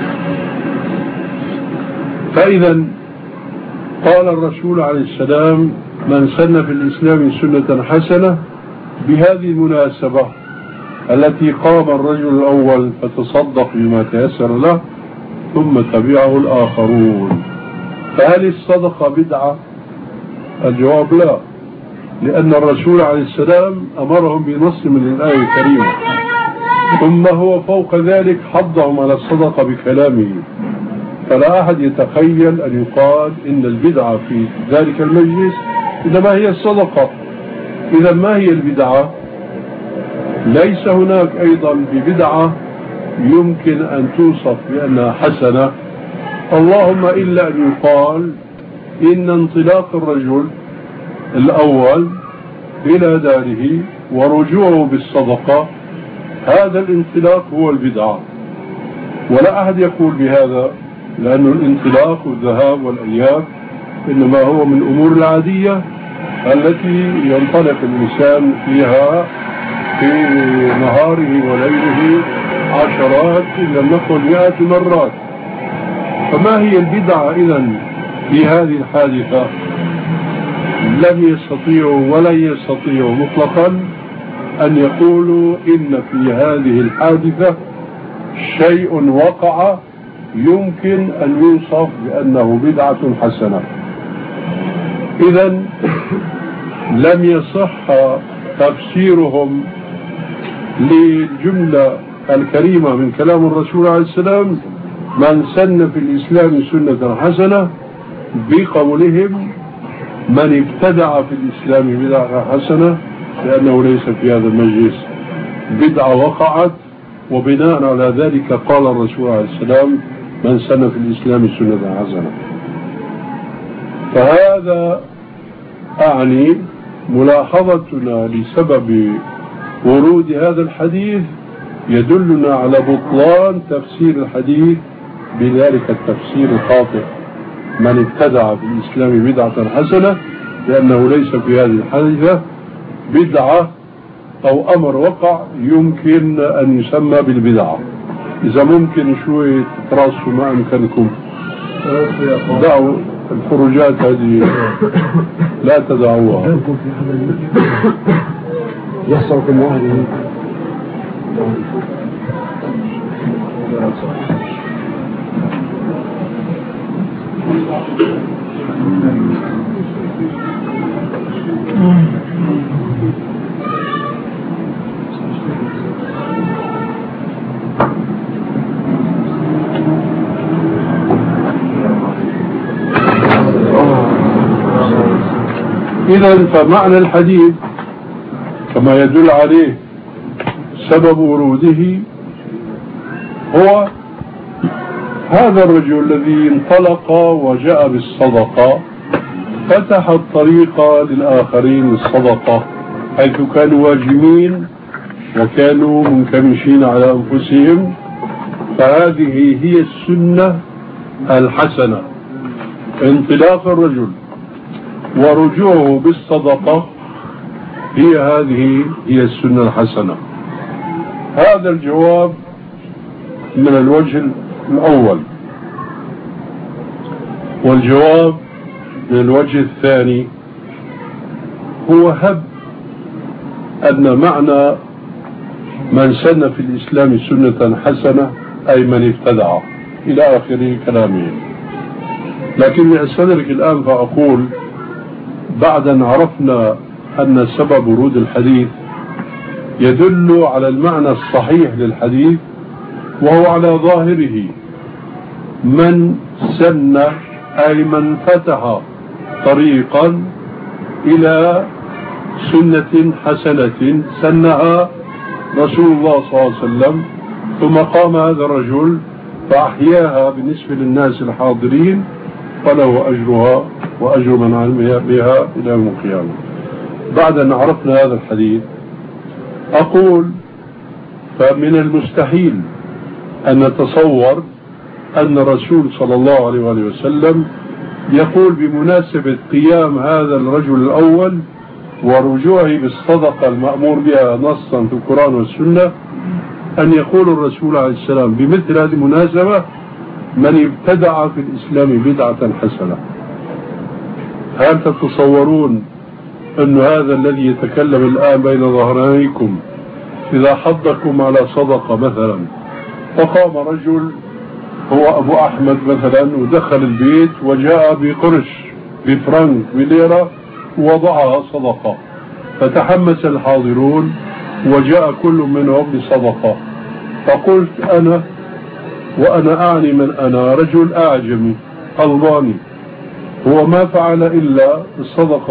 فإذا قال الرسول عليه السلام: من سن في الإسلام سنة حسنة، بهذه المناسبة التي قام الرجل الأول فتصدق بما تيسر له ثم تبعه الآخرون. فهل الصدقة بدعة؟ الجواب لا، لأن الرسول عليه السلام أمرهم بنص من الآية الكريمة، ثم هو فوق ذلك حضهم على الصدقة بكلامه. فلا أحد يتخيل أن يقال إن البدعة في ذلك المجلس إنما هي الصدقة. إذا ما هي البدعة؟ ليس هناك أيضا ببدعة يمكن أن توصف بأنها حسنة، اللهم إلا أن يقال إن انطلاق الرجل الأول إلى داره ورجوعه بالصدقة هذا الانطلاق هو البدعة، ولا أحد يقول بهذا، لأن الانطلاق والذهاب والإياب إنما هو من الأمور العادية التي ينطلق الإنسان فيها في نهاره وليله عشرات إن لم نقل مئات مرات. فما هي البدعة إذن في هذه الحادثة؟ لم يستطيعوا ولا يستطيعوا مطلقا أن يقولوا إن في هذه الحادثة شيء وقع يمكن أن يوصف بأنه بدعة حسنة. إذن لم يصح تفسيرهم للجملة الكريمة من كلام الرسول عليه السلام من سن في الإسلام سنة حسنة بقولهم من ابتدع في الإسلام بدعة حسنة، لأنه ليس في هذا المجلس بدعة وقعت، وبناء على ذلك قال الرسول عليه السلام من سن في الإسلام سنة حسنة. فهذا أعني ملاحظتنا لسبب ورود هذا الحديث يدلنا على بطلان تفسير الحديث بذلك التفسير الخاطئ من ابتدع في الإسلام بدعة حسنة، لأنه ليس في هذه الحادثة بدعة أو أمر وقع يمكن أن يسمى بالبدعة. إذا ممكن شوية تتراصوا ما أمكنكم، دعوا الخروجات هذه لا تدعوها. يحصلكم واحد إذن فمعنى الحديث كما يدل عليه سبب وروده هو هذا الرجل الذي انطلق وجاء بالصدقة فتح الطريق للآخرين بالصدقة، حيث كانوا واجمين وكانوا منكمشين على أنفسهم. فهذه هي السنة الحسنة، انطلاق الرجل ورجوعه بالصدقة، هي هذه هي السنة الحسنة. هذا الجواب من الوجه الأول. والجواب من الوجه الثاني هو هب أن معنى من سن في الإسلام سنة حسنة أي من ابتدع إلى آخر كلامهم. لكن أستدرك الآن فأقول بعد أن عرفنا أن سبب ورود الحديث يدل على المعنى الصحيح للحديث، وهو على ظاهره من سن أي من فتح طريقا إلى سنة حسنة سنها رسول الله صلى الله عليه وسلم، ثم قام هذا الرجل فأحياها بالنسبة للناس الحاضرين، فله أجرها وأجر من عمل بها إلى يوم القيامة. بعد أن عرفنا هذا الحديث أقول فمن المستحيل أن نتصور أن الرسول صلى الله عليه وسلم يقول بمناسبة قيام هذا الرجل الأول ورجوعه بالصدقة المأمور بها نصا في القرآن والسنة أن يقول الرسول عليه السلام بمثل هذه المناسبة من ابتدع في الإسلام بدعة حسنة. هل تتصورون أن هذا الذي يتكلم الآن بين ظهرانيكم إذا حضكم على صدقة مثلا فقام رجل هو أبو أحمد مثلا ودخل البيت وجاء بقرش بفرنك بليرة ووضعها صدقة، فتحمس الحاضرون وجاء كل منهم بصدقة، فقلت أنا وأنا أعني من أنا رجل أعجمي ألباني هو ما فعل إلا الصدقة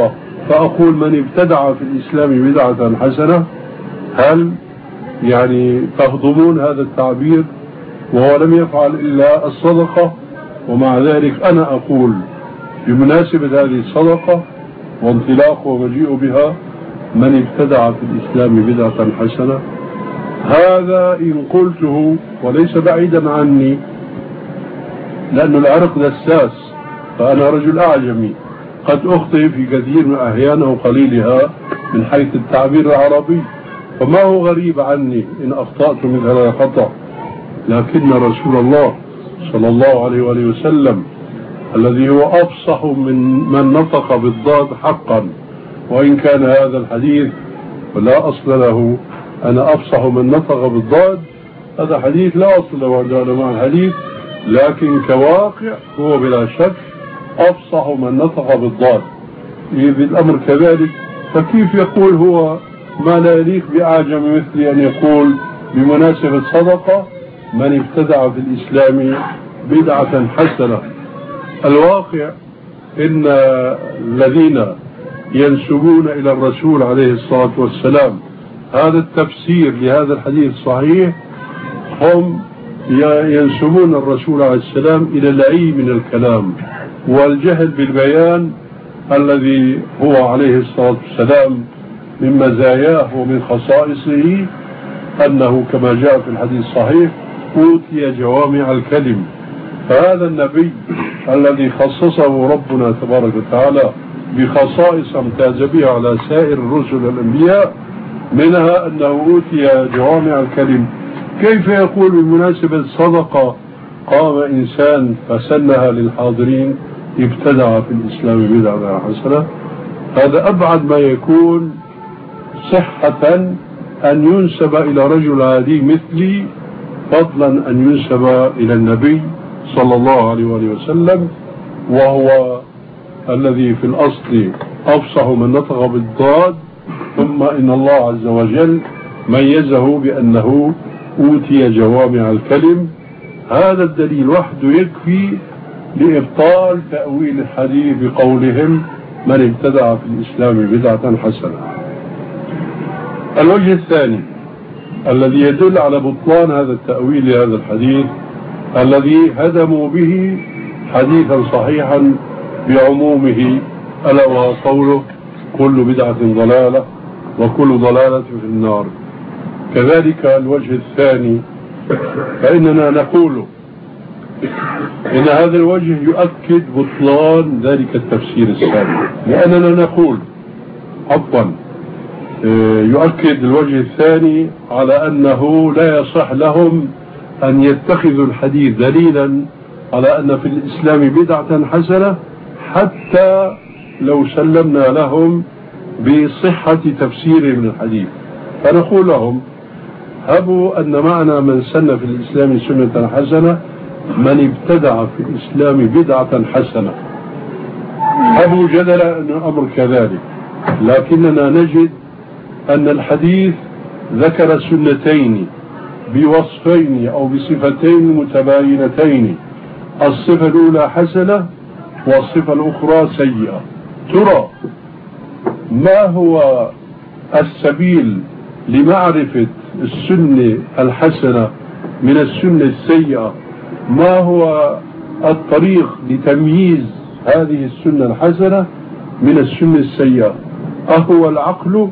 فأقول من ابتدع في الإسلام بدعة حسنة، هل يعني تهضمون هذا التعبير؟ وهو لم يفعل إلا الصدقة، ومع ذلك أنا أقول بمناسبة هذه الصدقة وانطلاق ومجيء بها من ابتدع في الإسلام بدعة حسنة. هذا إن قلته وليس بعيدا عني، لأن العرق دساس، فأنا رجل أعجمي قد أخطئ في كثير من أحيان أو قليلها من حيث التعبير العربي، فما هو غريب عني إن أخطأت مثل هذا الخطأ. لكن رسول الله صلى الله عليه وآله وسلم الذي هو أفصح من من نطق بالضاد حقا، وإن كان هذا الحديث ولا أصل له، أنا أفصح من نطق بالضاد، هذا حديث لا أصل له عند علماء الحديث، لكن كواقع هو بلا شك أفصح من نطق بالضاد. إذا الأمر كذلك فكيف يقول هو ما لا يليق بأعجم مثلي أن يقول بمناسبة صدقة من ابتدع في الإسلام بدعة حسنة؟ الواقع إن الذين ينسبون إلى الرسول عليه الصلاة والسلام هذا التفسير لهذا الحديث الصحيح هم ينسبون الرسول عليه السلام إلى العي من الكلام والجهل بالبيان الذي هو عليه الصلاة والسلام من مزاياه ومن خصائصه أنه كما جاء في الحديث الصحيح أوتي جوامع الكلم. فهذا النبي الذي خصصه ربنا تبارك وتعالى بخصائص امتاز بها على سائر الرسل والأنبياء، منها أنه أوتي جوامع الكلم، كيف يقول بمناسبة صدقة قام إنسان فسنها للحاضرين ابتدع في الإسلام بدعة حسنة؟ هذا أبعد ما يكون صحة أن ينسب إلى رجل عادي مثلي، فضلا أن ينسب إلى النبي صلى الله عليه وآله وسلم، وهو الذي في الأصل أفصح من نطق بالضاد، ثم إن الله عز وجل ميزه بأنه أوتي جوامع الكلم. هذا الدليل وحده يكفي لإبطال تأويل الحديث بقولهم من ابتدع في الإسلام بدعة حسنة. الوجه الثاني الذي يدل على بطلان هذا التأويل لهذا الحديث الذي هدموا به حديثا صحيحا بعمومه، ألا وهو قوله كل بدعة ضلالة وكل ضلالة في النار. كذلك الوجه الثاني فإننا نقول إن هذا الوجه يؤكد بطلان ذلك التفسير الثاني، لأننا نقول عفوا يؤكد الوجه الثاني على أنه لا يصح لهم أن يتخذوا الحديث دليلا على أن في الإسلام بدعة حسنة حتى لو سلمنا لهم بصحة تفسير من الحديث. فنقول لهم هبوا أن معنى من سن في الإسلام سنة حسنة من ابتدع في الإسلام بدعة حسنة، هبوا جدل أن الأمر كذلك، لكننا نجد أن الحديث ذكر سنتين بوصفين أو بصفتين متباينتين، الصفة الأولى حسنة والصفة الأخرى سيئة. ترى ما هو السبيل لمعرفة السنة الحسنة من السنة السيئة؟ ما هو الطريق لتمييز هذه السنة الحسنة من السنة السيئة؟ أهو العقل؟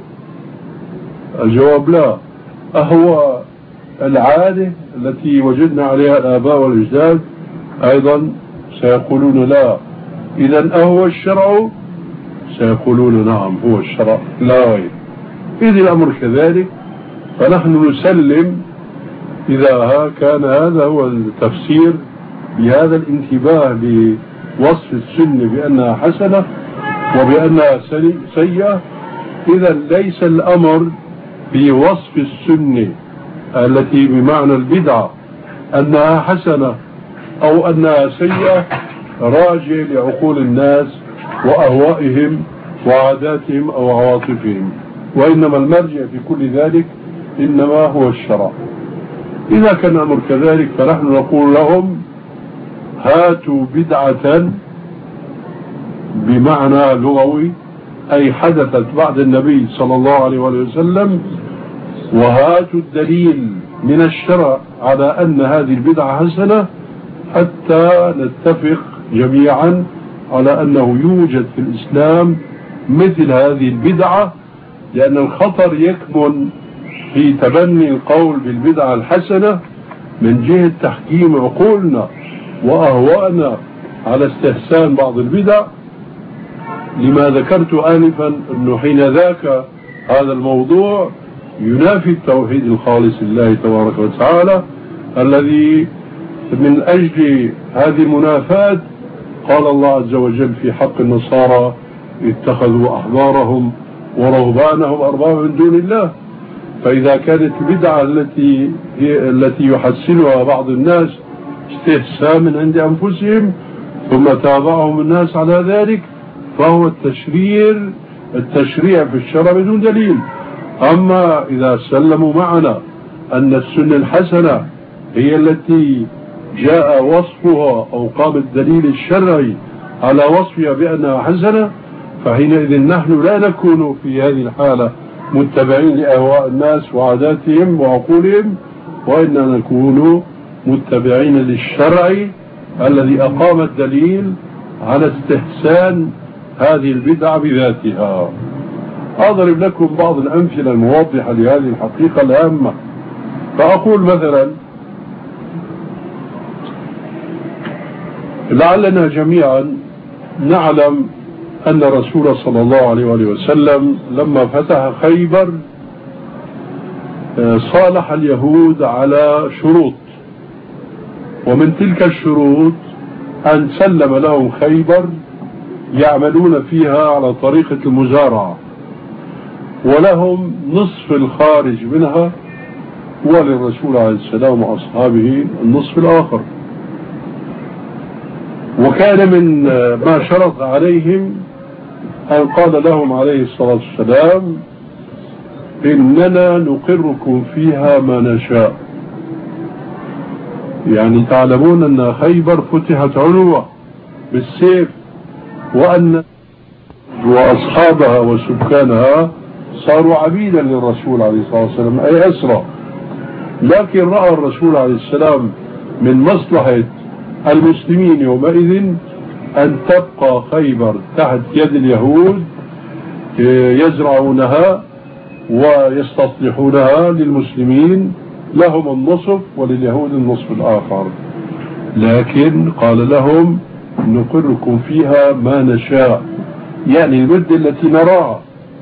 الجواب لا. أهو العادة التي وجدنا عليها الآباء والأجداد؟ أيضا سيقولون لا. إذن أهو الشرع؟ سيقولون نعم هو الشرع لا غير. إذا الأمر كذلك فنحن نسلم إذا كان هذا هو التفسير بهذا الانتباه لوصف السنة بأنها حسنة وبأنها سيئة. إذا ليس الأمر بوصف السنة التي بمعنى البدعة أنها حسنة أو أنها سيئة راجع لعقول الناس وأهوائهم وعاداتهم أو عواطفهم، وإنما المرجع في كل ذلك إنما هو الشرع. إذا كان الأمر كذلك فنحن نقول لهم هاتوا بدعة بمعنى لغوي أي حدثت بعد النبي صلى الله عليه وسلم، وهاتوا الدليل من الشرع على أن هذه البدعة حسنة حتى نتفق جميعا على أنه يوجد في الإسلام مثل هذه البدعة، لأن الخطر يكمن في تبني القول بالبدعة الحسنة من جهة تحكيم عقولنا وأهوائنا على استحسان بعض البدع، لما ذكرت آنفا أنه حين ذاك هذا الموضوع ينافي التوحيد الخالص لله تبارك وتعالى، الذي من أجل هذه المنافاة قال الله عز وجل في حق النصارى اتخذوا أحبارهم ورهبانهم أربابا من دون الله. فإذا كانت البدعة التي هي التي يحسنها بعض الناس استحسان من عند أنفسهم ثم تابعهم الناس على ذلك، فهو التشريع التشريع في الشرع بدون دليل. أما إذا سلموا معنا أن السنة الحسنة هي التي جاء وصفها أو قام الدليل الشرعي على وصفها بأنها حسنة، فحينئذ نحن لا نكون في هذه الحالة متبعين لأهواء الناس وعاداتهم وعقولهم، وإننا نكون متبعين للشرع الذي أقام الدليل على استحسان هذه البدعة بذاتها. أضرب لكم بعض الأمثلة الموضحة لهذه الحقيقة الهامة. فأقول مثلا لعلنا جميعا نعلم أن الرسول صلى الله عليه وسلم لما فتح خيبر صالح اليهود على شروط، ومن تلك الشروط أن سلم لهم خيبر يعملون فيها على طريقة المزارعة، ولهم نصف الخارج منها، وللرسول عليه السلام وأصحابه النصف الآخر. وكان من ما شرط عليهم أن قال لهم عليه الصلاة والسلام إننا نقركم فيها ما نشاء. يعني تعلمون أن خيبر فتحت عنوة بالسيف، وأن وأصحابها وسكانها صاروا عبيدا للرسول عليه الصلاة والسلام أي أسرى. لكن رأى الرسول عليه السلام من مصلحة المسلمين يومئذ أن تبقى خيبر تحت يد اليهود يزرعونها ويستصلحونها للمسلمين، لهم النصف ولليهود النصف الآخر. لكن قال لهم نقركم فيها ما نشاء، يعني المدة التي نراها.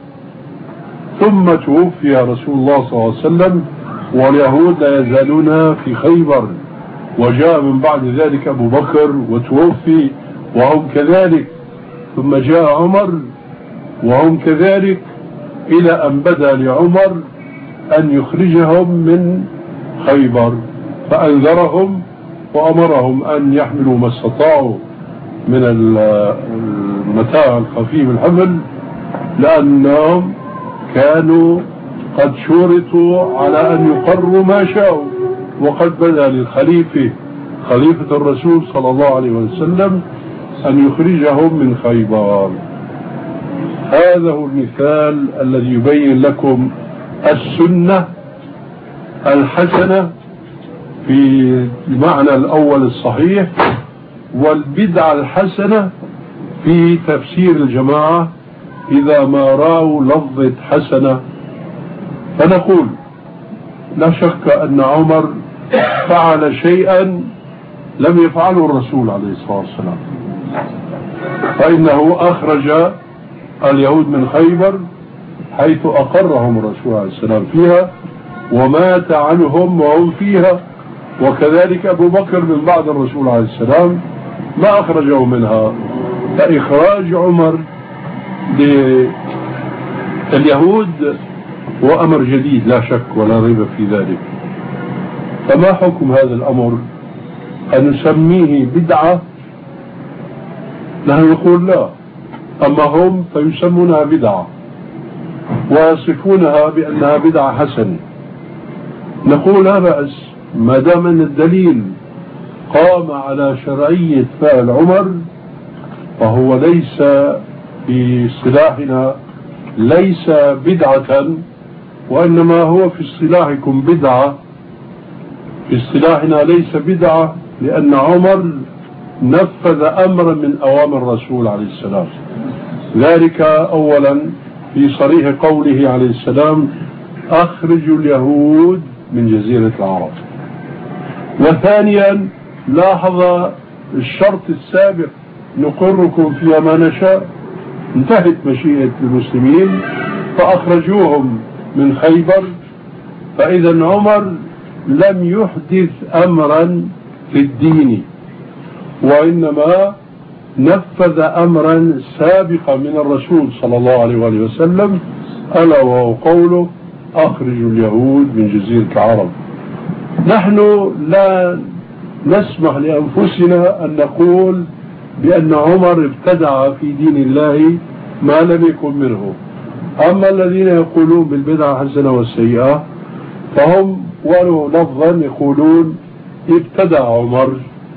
ثم توفي رسول الله صلى الله عليه وسلم واليهود لا يزالون في خيبر، وجاء من بعد ذلك أبو بكر وتوفي وهم كذلك، ثم جاء عمر وهم كذلك، إلى أن بدا لعمر أن يخرجهم من خيبر، فأنذرهم وأمرهم أن يحملوا ما استطاعوا من المتاع الخفيف الحمل، لأنهم كانوا قد شورطوا على أن يقروا ما شاءوا. وقد بدا للخليفة خليفة الرسول صلى الله عليه وسلم أن يخرجهم من خيبر. هذا هو المثال الذي يبين لكم السنة الحسنة في المعنى الأول الصحيح، والبدعة الحسنة في تفسير الجماعة إذا ما رأوا لفظة حسنة. فنقول لا شك أن عمر فعل شيئا لم يفعله الرسول عليه الصلاة والسلام، فإنه أخرج اليهود من خيبر حيث أقرهم الرسول عليه السلام فيها ومات عنهم وهم فيها، وكذلك أبو بكر من بعد الرسول عليه السلام ما أخرجه منها. فإخراج عمر لليهود هو أمر جديد لا شك ولا ريب في ذلك. فما حكم هذا الأمر؟ أن نسميه بدعة؟ نحن نقول لا، أما هم فيسمونها بدعة ويصفونها بأنها بدعة حسنة. نقول لا بأس ما دام أن الدليل قام على شرعية فعل عمر، فهو ليس في اصطلاحنا ليس بدعة، وإنما هو في اصطلاحكم بدعة. في اصطلاحنا ليس بدعة لأن عمر نفذ أمرا من أوامر الرسول عليه السلام، ذلك أولا في صريح قوله عليه السلام أخرجوا اليهود من جزيرة العرب. وثانيا لاحظ الشرط السابق نقركم فيما ما نشاء، انتهت مشيئة المسلمين فأخرجوهم من خيبر. فإذا عمر لم يحدث أمرا في الدين، وإنما نفذ أمرا سابقا من الرسول صلى الله عليه وآله وسلم، ألا وهو قوله أخرجوا اليهود من جزيرة العرب. نحن لا نسمح لأنفسنا أن نقول بأن عمر ابتدع في دين الله ما لم يكن منه. أما الذين يقولون بالبدعة حسنة والسيئة فهم ولو لفظا يقولون ابتدع عمر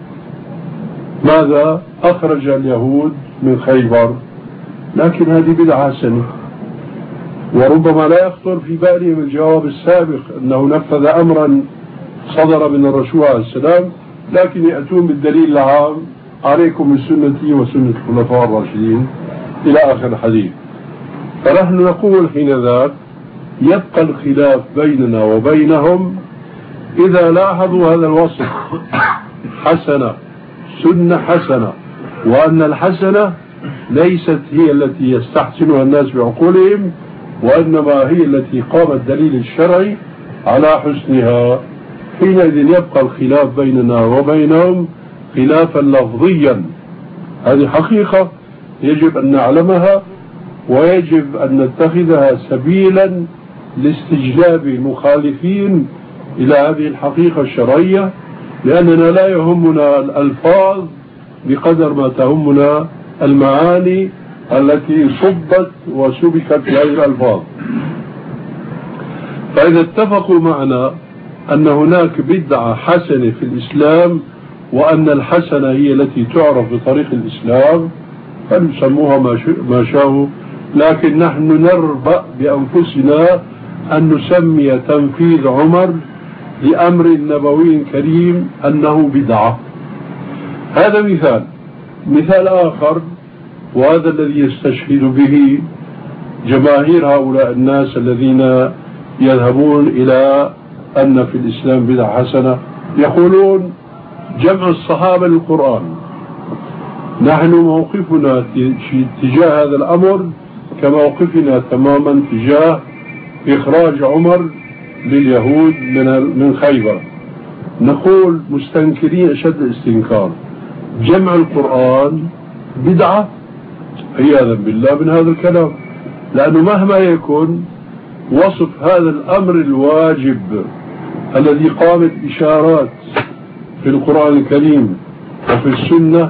ماذا؟ أخرج اليهود من خيبر، لكن هذه بدعة حسنة. وربما لا يخطر في بالهم الجواب السابق أنه نفذ أمرا صدر من الرسول عليه السلام، لكن يأتون بالدليل العام عليكم بسنتي وسنة الخلفاء الراشدين إلى آخر الحديث. فنحن نقول حين ذاك يبقى الخلاف بيننا وبينهم إذا لاحظوا هذا الوصف حسنة، سنة حسنة، وأن الحسنة ليست هي التي يستحسنها الناس بعقولهم، وإنما هي التي قام الدليل الشرعي على حسنها. حينئذ يبقى الخلاف بيننا وبينهم خلافا لفظيا. هذه حقيقة يجب أن نعلمها، ويجب أن نتخذها سبيلا لاستجلاب المخالفين إلى هذه الحقيقة الشرعية، لأننا لا يهمنا الألفاظ بقدر ما تهمنا المعاني التي صبت وسبكت في هذه الألفاظ. فإذا اتفقوا معنا أن هناك بدعة حسنة في الإسلام، وأن الحسنة هي التي تعرف بطريق الإسلام، فنسموها ما شاءوا، لكن نحن نربأ بأنفسنا أن نسمي تنفيذ عمر لأمر نبوي كريم أنه بدعة. هذا مثال. مثال آخر، وهذا الذي يستشهد به جماهير هؤلاء الناس الذين يذهبون إلى أن في الإسلام بدعة حسنة، يقولون جمع الصحابة للقرآن. نحن موقفنا تجاه هذا الأمر كموقفنا تماما تجاه إخراج عمر لليهود من من خيبر. نقول مستنكرين أشد الاستنكار، جمع القرآن بدعة عياذا بالله من هذا الكلام، لأنه مهما يكون وصف هذا الأمر الواجب الذي قامت إشارات في القرآن الكريم وفي السنة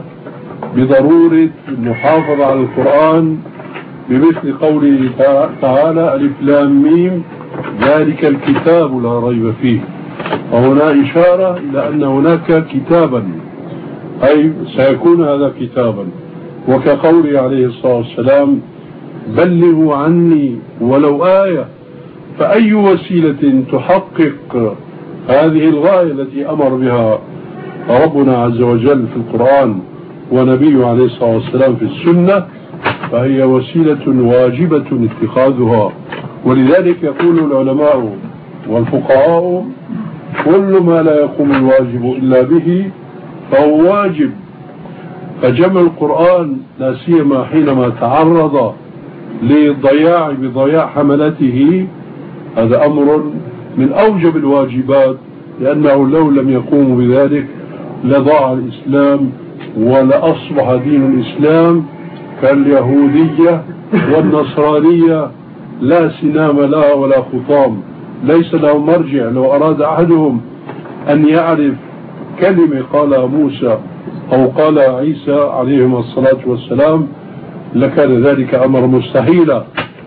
بضرورة المحافظة على القرآن، بمثل قوله تعالى ألف لام ميم ذلك الكتاب لا ريب فيه. وهنا إشارة إلى أن هناك كتابا، أي سيكون هذا كتابا. وكقوله عليه الصلاة والسلام بلغوا عني ولو آية. فأي وسيلة تحقق هذه الغاية التي أمر بها ربنا عز وجل في القرآن ونبيه عليه الصلاة والسلام في السنة فهي وسيلة واجبة اتخاذها. ولذلك يقول العلماء والفقهاء كل ما لا يقوم الواجب إلا به فهو واجب. فجمع القرآن لا سيما حينما تعرض للضياع بضياع حملته هذا أمر من أوجب الواجبات، لأنه لو لم يقوموا بذلك لضاع الإسلام ولأصبح دين الإسلام كاليهودية والنصرانية لا سنام لها ولا خطام، ليس له مرجع. لو أراد أحدهم أن يعرف كلمة قال موسى أو قال عيسى عليهم الصلاة والسلام لكان ذلك أمر مستحيلا.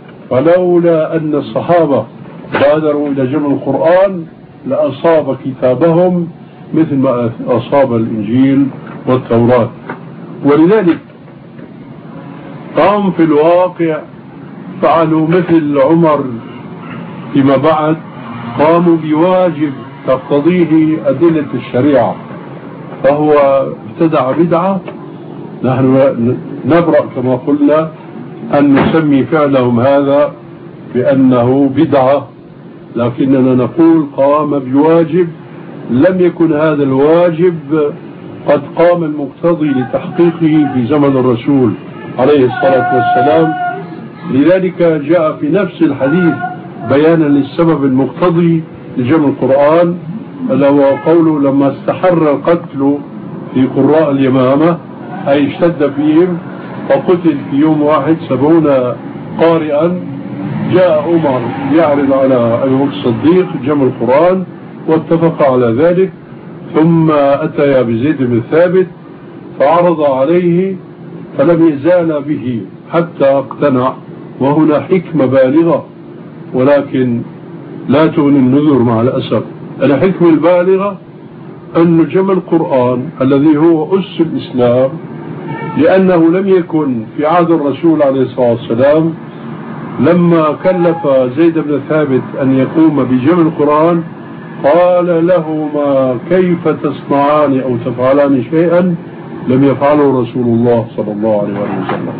فلولا أن الصحابة بادروا إلى جمع القرآن لأصاب كتابهم مثل ما أصاب الإنجيل والتوراة. ولذلك فهم في الواقع فعلوا مثل عمر فيما بعد، قاموا بواجب تقتضيه أدلة الشريعة، فهو ابتدع بدعة. نحن نبرأ كما قلنا أن نسمي فعلهم هذا بأنه بدعة، لكننا نقول قام بواجب لم يكن هذا الواجب قد قام المقتضي لتحقيقه في زمن الرسول عليه الصلاة والسلام. لذلك جاء في نفس الحديث بيانا للسبب المقتضي لجمع القرآن، ألا هو قوله لما استحر القتل في قراء اليمامة، أي اشتد فيهم وقتل في يوم واحد سبعون قارئا، جاء عمر يعرض على أبي بكر الصديق جمع القرآن واتفق على ذلك، ثم أتى بزيد بن ثابت فعرض عليه فلم يزال به حتى اقتنع. وهنا حكمة بالغة ولكن لا تغني النذر مع الأسف. الحكمة البالغة أن جمع القرآن الذي هو أس الإسلام، لأنه لم يكن في عهد الرسول عليه الصلاة والسلام لما كلف زيد بن ثابت أن يقوم بجمع القرآن قال لهما كيف تصنعان أو تفعلان شيئا لم يفعله رسول الله صلى الله عليه وسلم.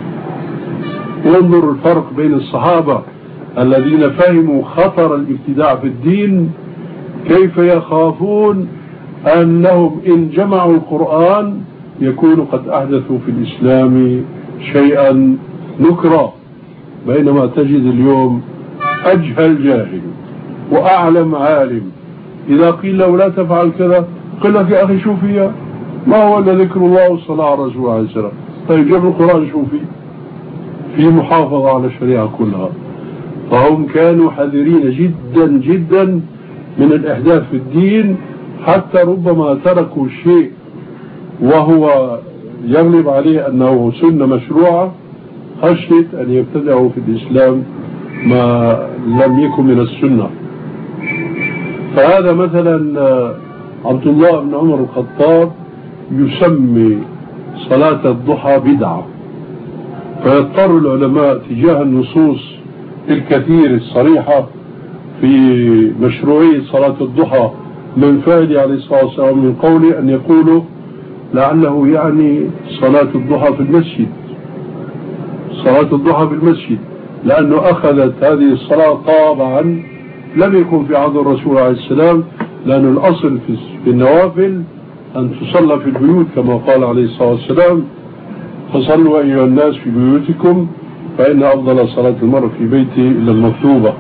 وانظر الفرق بين الصحابة الذين فهموا خطر الابتداع في الدين، كيف يخافون أنهم إن جمعوا القرآن يكونوا قد أحدثوا في الإسلام شيئا نكرا، بينما تجد اليوم أجهل جاهل وأعلم عالم إذا قيل له لا تفعل كذا قل لك يا أخي شو فيها، ما هو إلا ذكر الله والصلاة على الرسول عليه السلام. طيب جمع القرآن شو فيه؟ في محافظة على الشريعة كلها. فهم كانوا حذرين جدا جدا من الإحداث في الدين، حتى ربما تركوا الشيء وهو يغلب عليه أنه سنة مشروعة خشية أن يبتدعوا في الإسلام ما لم يكن من السنة. فهذا مثلا عبد الله بن عمر الخطاب يسمي صلاة الضحى بدعة، فيضطر العلماء تجاه النصوص الكثير الصريحة في مشروعية صلاة الضحى من فعل عليه الصلاة والسلام من قوله أن يقولوا لعله يعني صلاة الضحى في المسجد، صلاة الضحى في المسجد، لأنه أخذت هذه الصلاة طابعا لم يكن في عهد الرسول عليه السلام، لأن الأصل في النوافل أن تصلى في البيوت كما قال عليه الصلاة والسلام فصلوا أيها الناس في بيوتكم فإن أفضل صلاة المرء في بيته إلا المكتوبة.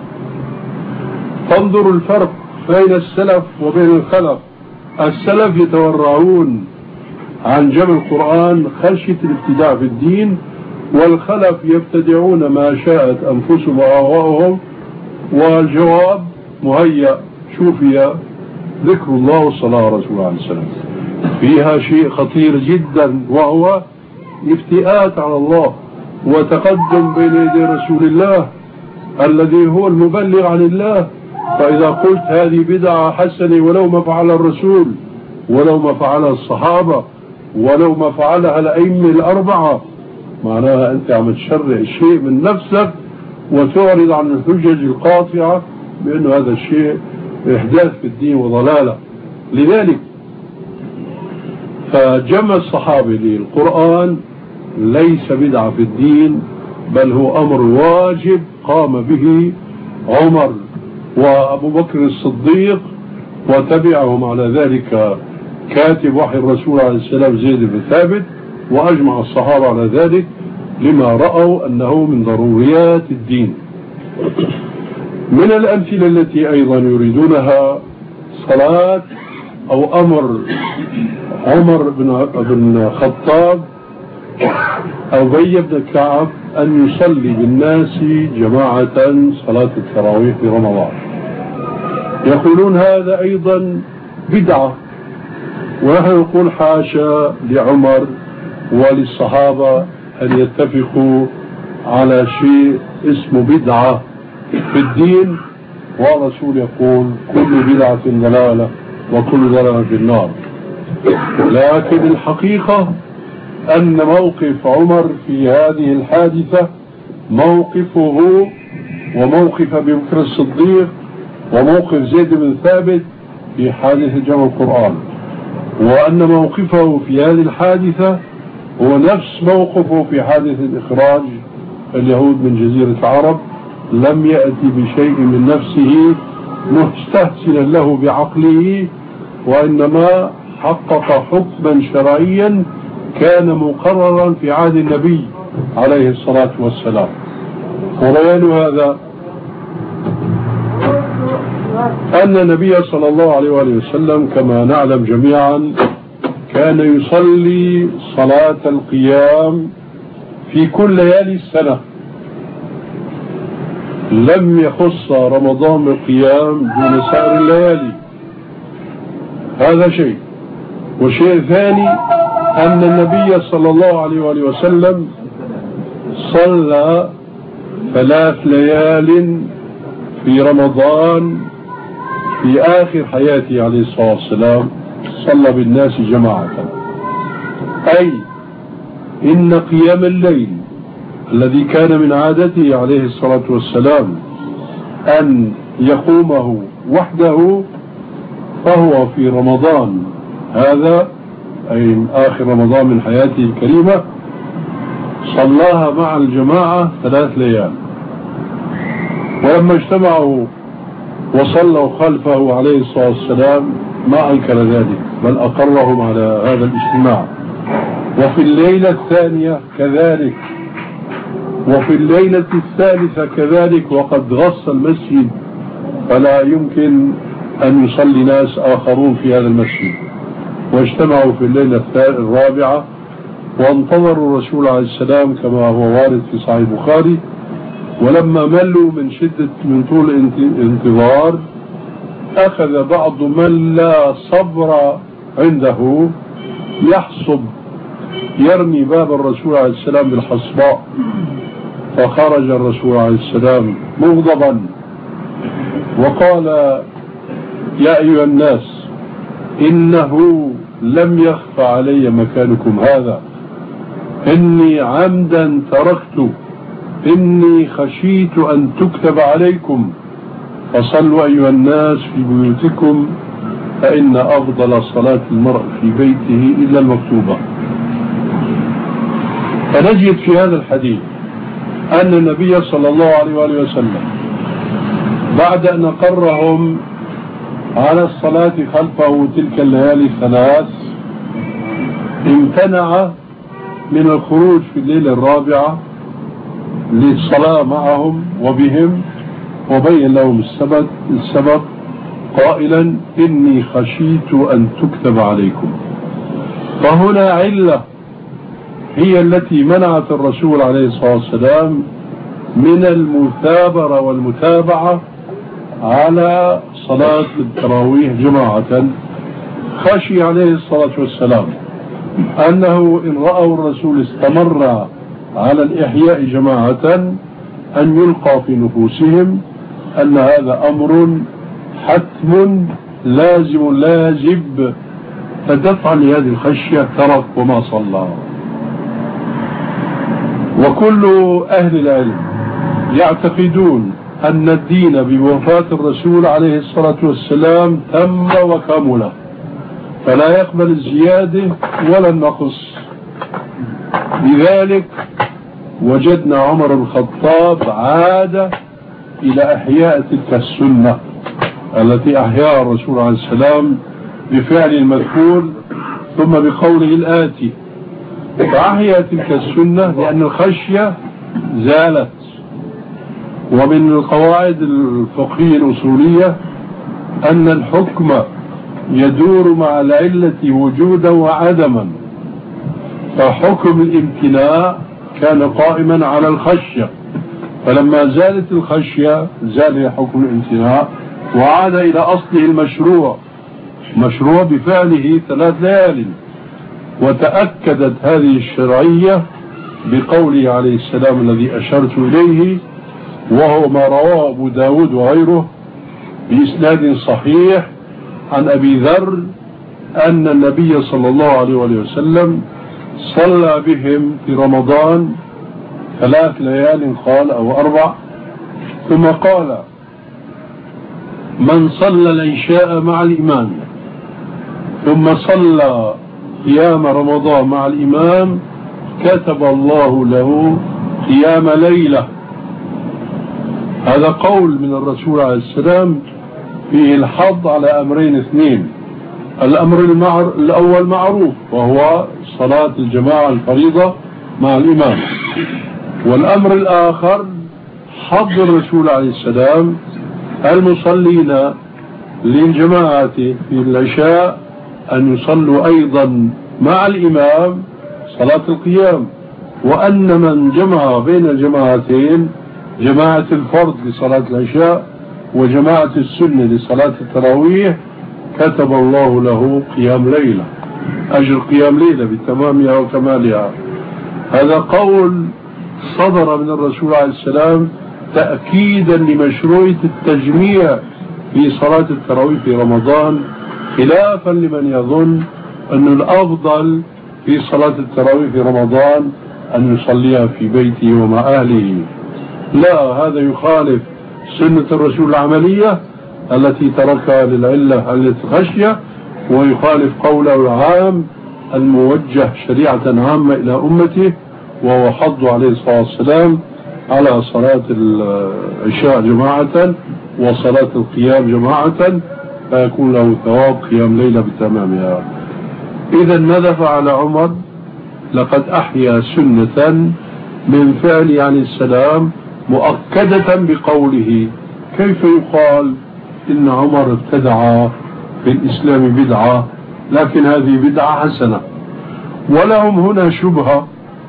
فانظروا الفرق بين السلف وبين الخلف. السلف يتورعون عن جمع القرآن خشية الابتداع في الدين، والخلف يبتدعون ما شاءت أنفسهم وأهواؤهم، والجواب مهيأ شو فيها؟ ذكر الله والصلاة على رسول الله عليه السلام. فيها شيء خطير جدا وهو افتئات على الله وتقدم بين يدي رسول الله الذي هو المبلغ عن الله. فإذا قلت هذه بدعة حسنة ولو ما فعل الرسول ولو ما فعلها الصحابة ولو ما فعلها الأئمة الأربعة، معناها أنت عم تشرع شيء من نفسك وتعرض عن الحجج القاطعة بأنه هذا الشيء إحداث في الدين وضلالة. لذلك فجمع الصحابة للقرآن ليس بدعة في الدين، بل هو أمر واجب قام به عمر وأبو بكر الصديق وتبعهم على ذلك كاتب وحي الرسول عليه السلام زيد بن ثابت، وأجمع الصحابة على ذلك لما رأوا أنه من ضروريات الدين. من الأمثلة التي أيضا يريدونها صلاة أو أمر عمر بن خطاب أو أبي بن كعب أن يصلي بالناس جماعة صلاة التراويح في رمضان. يقولون هذا أيضا بدعة، ونحن نقول حاشا لعمر وللصحابة أن يتفقوا على شيء اسمه بدعة في الدين، والرسول يقول كل بدعة ضلالة وكل ضلالة في النار. لكن الحقيقة أن موقف عمر في هذه الحادثة موقفه وموقف أبي بكر الصديق وموقف زيد بن ثابت في حادثة جمع القرآن، وأن موقفه في هذه الحادثة هو نفس موقفه في حادثة إخراج اليهود من جزيرة العرب، لم يأتي بشيء من نفسه مستحسنا له بعقله، وإنما حقق حكما شرعيا كان مقررا في عهد النبي عليه الصلاة والسلام. وبيان هذا أن النبي صلى الله عليه وآله وسلم كما نعلم جميعا كان يصلي صلاة القيام في كل ليالي السنة، لم يخص رمضان بالقيام دون سائر الليالي. هذا شيء. وشيء ثاني أن النبي صلى الله عليه وآله وسلم صلى ثلاث ليال في رمضان في آخر حياته عليه الصلاة والسلام، صلى بالناس جماعة. أي إن قيام الليل الذي كان من عادته عليه الصلاة والسلام أن يقومه وحده، فهو في رمضان هذا أي آخر رمضان من حياته الكريمة صلاها مع الجماعة ثلاث ليال. ولما اجتمعوا وصلوا خلفه عليه الصلاة والسلام ما أنكر ذلك، بل أقرهم على هذا الاجتماع. وفي الليلة الثانية كذلك، وفي الليلة الثالثة كذلك، وقد غص المسجد فلا يمكن أن يصلي ناس آخرون في هذا المسجد. واجتمعوا في الليلة الرابعة وانتظروا الرسول عليه السلام كما هو وارد في صحيح البخاري. ولما ملوا من شدة من طول الانتظار أخذ بعض من لا صبر عنده يحصب يرمي باب الرسول عليه السلام بالحصباء، فخرج الرسول عليه السلام مغضبا وقال: يا أيها الناس، إنه لم يخف علي مكانكم هذا، إني عمدا تركت، إني خشيت أن تكتب عليكم، فصلوا أيها الناس في بيوتكم، فإن أفضل صلاة المرء في بيته إلا المكتوبة. فنجد في هذا الحديث أن النبي صلى الله عليه وآله وسلم بعد أن أقرهم على الصلاة خلفه تلك الليالي الثلاث امتنع من الخروج في الليلة الرابعة للصلاة معهم وبهم، وبين لهم السبب, السبب قائلا: إني خشيت أن تكتب عليكم. فهنا علة هي التي منعت الرسول عليه الصلاة والسلام من المثابرة والمتابعة على صلاة التراويح جماعة. خشي عليه الصلاة والسلام أنه إن رأوا الرسول استمر على الإحياء جماعة أن يلقى في نفوسهم أن هذا أمر حتم لازم لاجب، فدفعا لهذه الخشية ترك وما صلى. وكل أهل العلم يعتقدون أن الدين بوفاة الرسول عليه الصلاة والسلام تم وكمل، فلا يقبل الزيادة ولا النقص. لذلك وجدنا عمر بن الخطاب عاد إلى إحياء تلك السنة التي أحياها الرسول عليه السلام بفعل المذكور ثم بقوله الآتي، فأحيا تلك السنة لأن الخشية زالت. ومن القواعد الفقهية الأصولية أن الحكم يدور مع العلة وجودا وعدما، فحكم الامتناع كان قائما على الخشية، فلما زالت الخشية زال حكم الامتناع وعاد إلى أصله المشروع، مشروع بفعله ثلاث ليال. وتأكدت هذه الشرعية بقوله عليه السلام الذي أشرت إليه، وهو ما رواه أبو داود وغيره بإسناد صحيح عن أبي ذر أن النبي صلى الله عليه وسلم صلى بهم في رمضان ثلاث ليال قال أو أربع، ثم قال من صلى العشاء مع الإمام ثم صلى قيام رمضان مع الإمام كتب الله له قيام ليلة. هذا قول من الرسول عليه السلام فيه الحظ على أمرين اثنين. الأمر المعر... الأول معروف وهو صلاة الجماعة الفريضة مع الإمام، والأمر الآخر حظ الرسول عليه السلام المصلين للجماعة في العشاء أن يصلوا أيضا مع الإمام صلاة القيام، وأن من جمع بين الجماعتين جماعة الفرض لصلاة العشاء وجماعة السنة لصلاة التراويح كتب الله له قيام ليلة، أجر قيام ليلة بتمامها وكمالها. هذا قول صدر من الرسول عليه السلام تأكيدا لمشروعية التجميع في صلاة التراويح في رمضان، خلافا لمن يظن أن الأفضل في صلاة التراويح في رمضان أن يصليها في بيته ومع أهله. لا، هذا يخالف سنة الرسول العملية التي تركها للعلة التي خشية، ويخالف قوله العام الموجه شريعة عامة إلى أمته، وهو حض عليه الصلاة والسلام على صلاة العشاء جماعة وصلاة القيام جماعة، فيكون له ثواب قيام ليلة بتمامها. إذا ماذا فعل عمر؟ لقد أحيا سنة من فعل عليه السلام مؤكدة بقوله. كيف يقال إن عمر ابتدع في الإسلام بدعة لكن هذه بدعة حسنة؟ ولهم هنا شبهة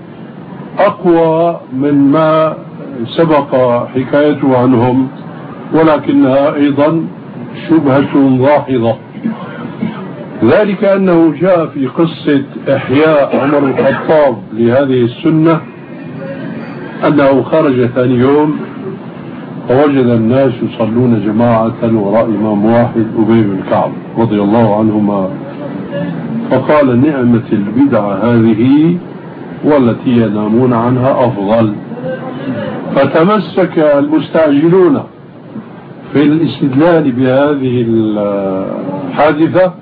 أقوى من ما سبق حكايته عنهم، ولكنها أيضا شبهة ضاحضة. ذلك أنه جاء في قصة إحياء عمر الخطاب لهذه السنة أنه خرج ثاني يوم فوجد الناس يصلون جماعة وراء إمام واحد أبي بن كعب رضي الله عنهما، فقال نعمة البدعة هذه والتي ينامون عنها أفضل. فتمسك المستعجلون في الاستدلال بهذه الحادثة،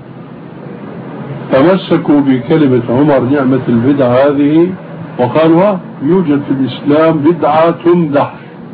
تمسكوا بكلمة عمر نعمة البدعة هذه وقالوا يوجد في الإسلام بدعة تمدح.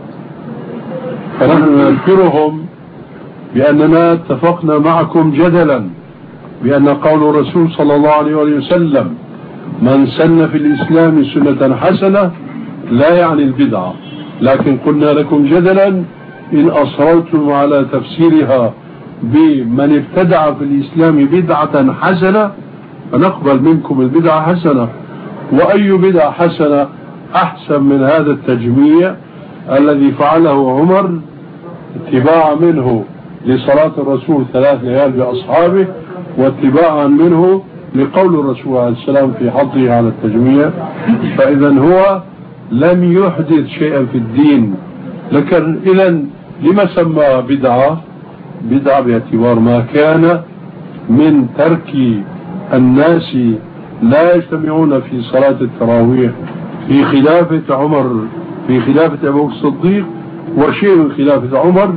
فنحن نذكرهم بأننا اتفقنا معكم جدلا بأن قول الرسول صلى الله عليه وسلم من سن في الإسلام سنة حسنة لا يعني البدعة، لكن قلنا لكم جدلا إن أصررتم على تفسيرها بمن ابتدع في الإسلام بدعة حسنة فنقبل منكم البدعة حسنة. وأي بدعة حسنة أحسن من هذا التجميع الذي فعله عمر اتباعا منه لصلاة الرسول ثلاث ليال بأصحابه، واتباعا منه لقول الرسول عليه السلام في حظه على التجميع. فإذا هو لم يحدث شيئا في الدين، لكن إذن لما سمى بدعة؟ بدعة باعتبار ما كان من ترك الناس لا يجتمعون في صلاة التراويح في خلافة عمر في خلافة أبو الصديق، وشيء من خلافة عمر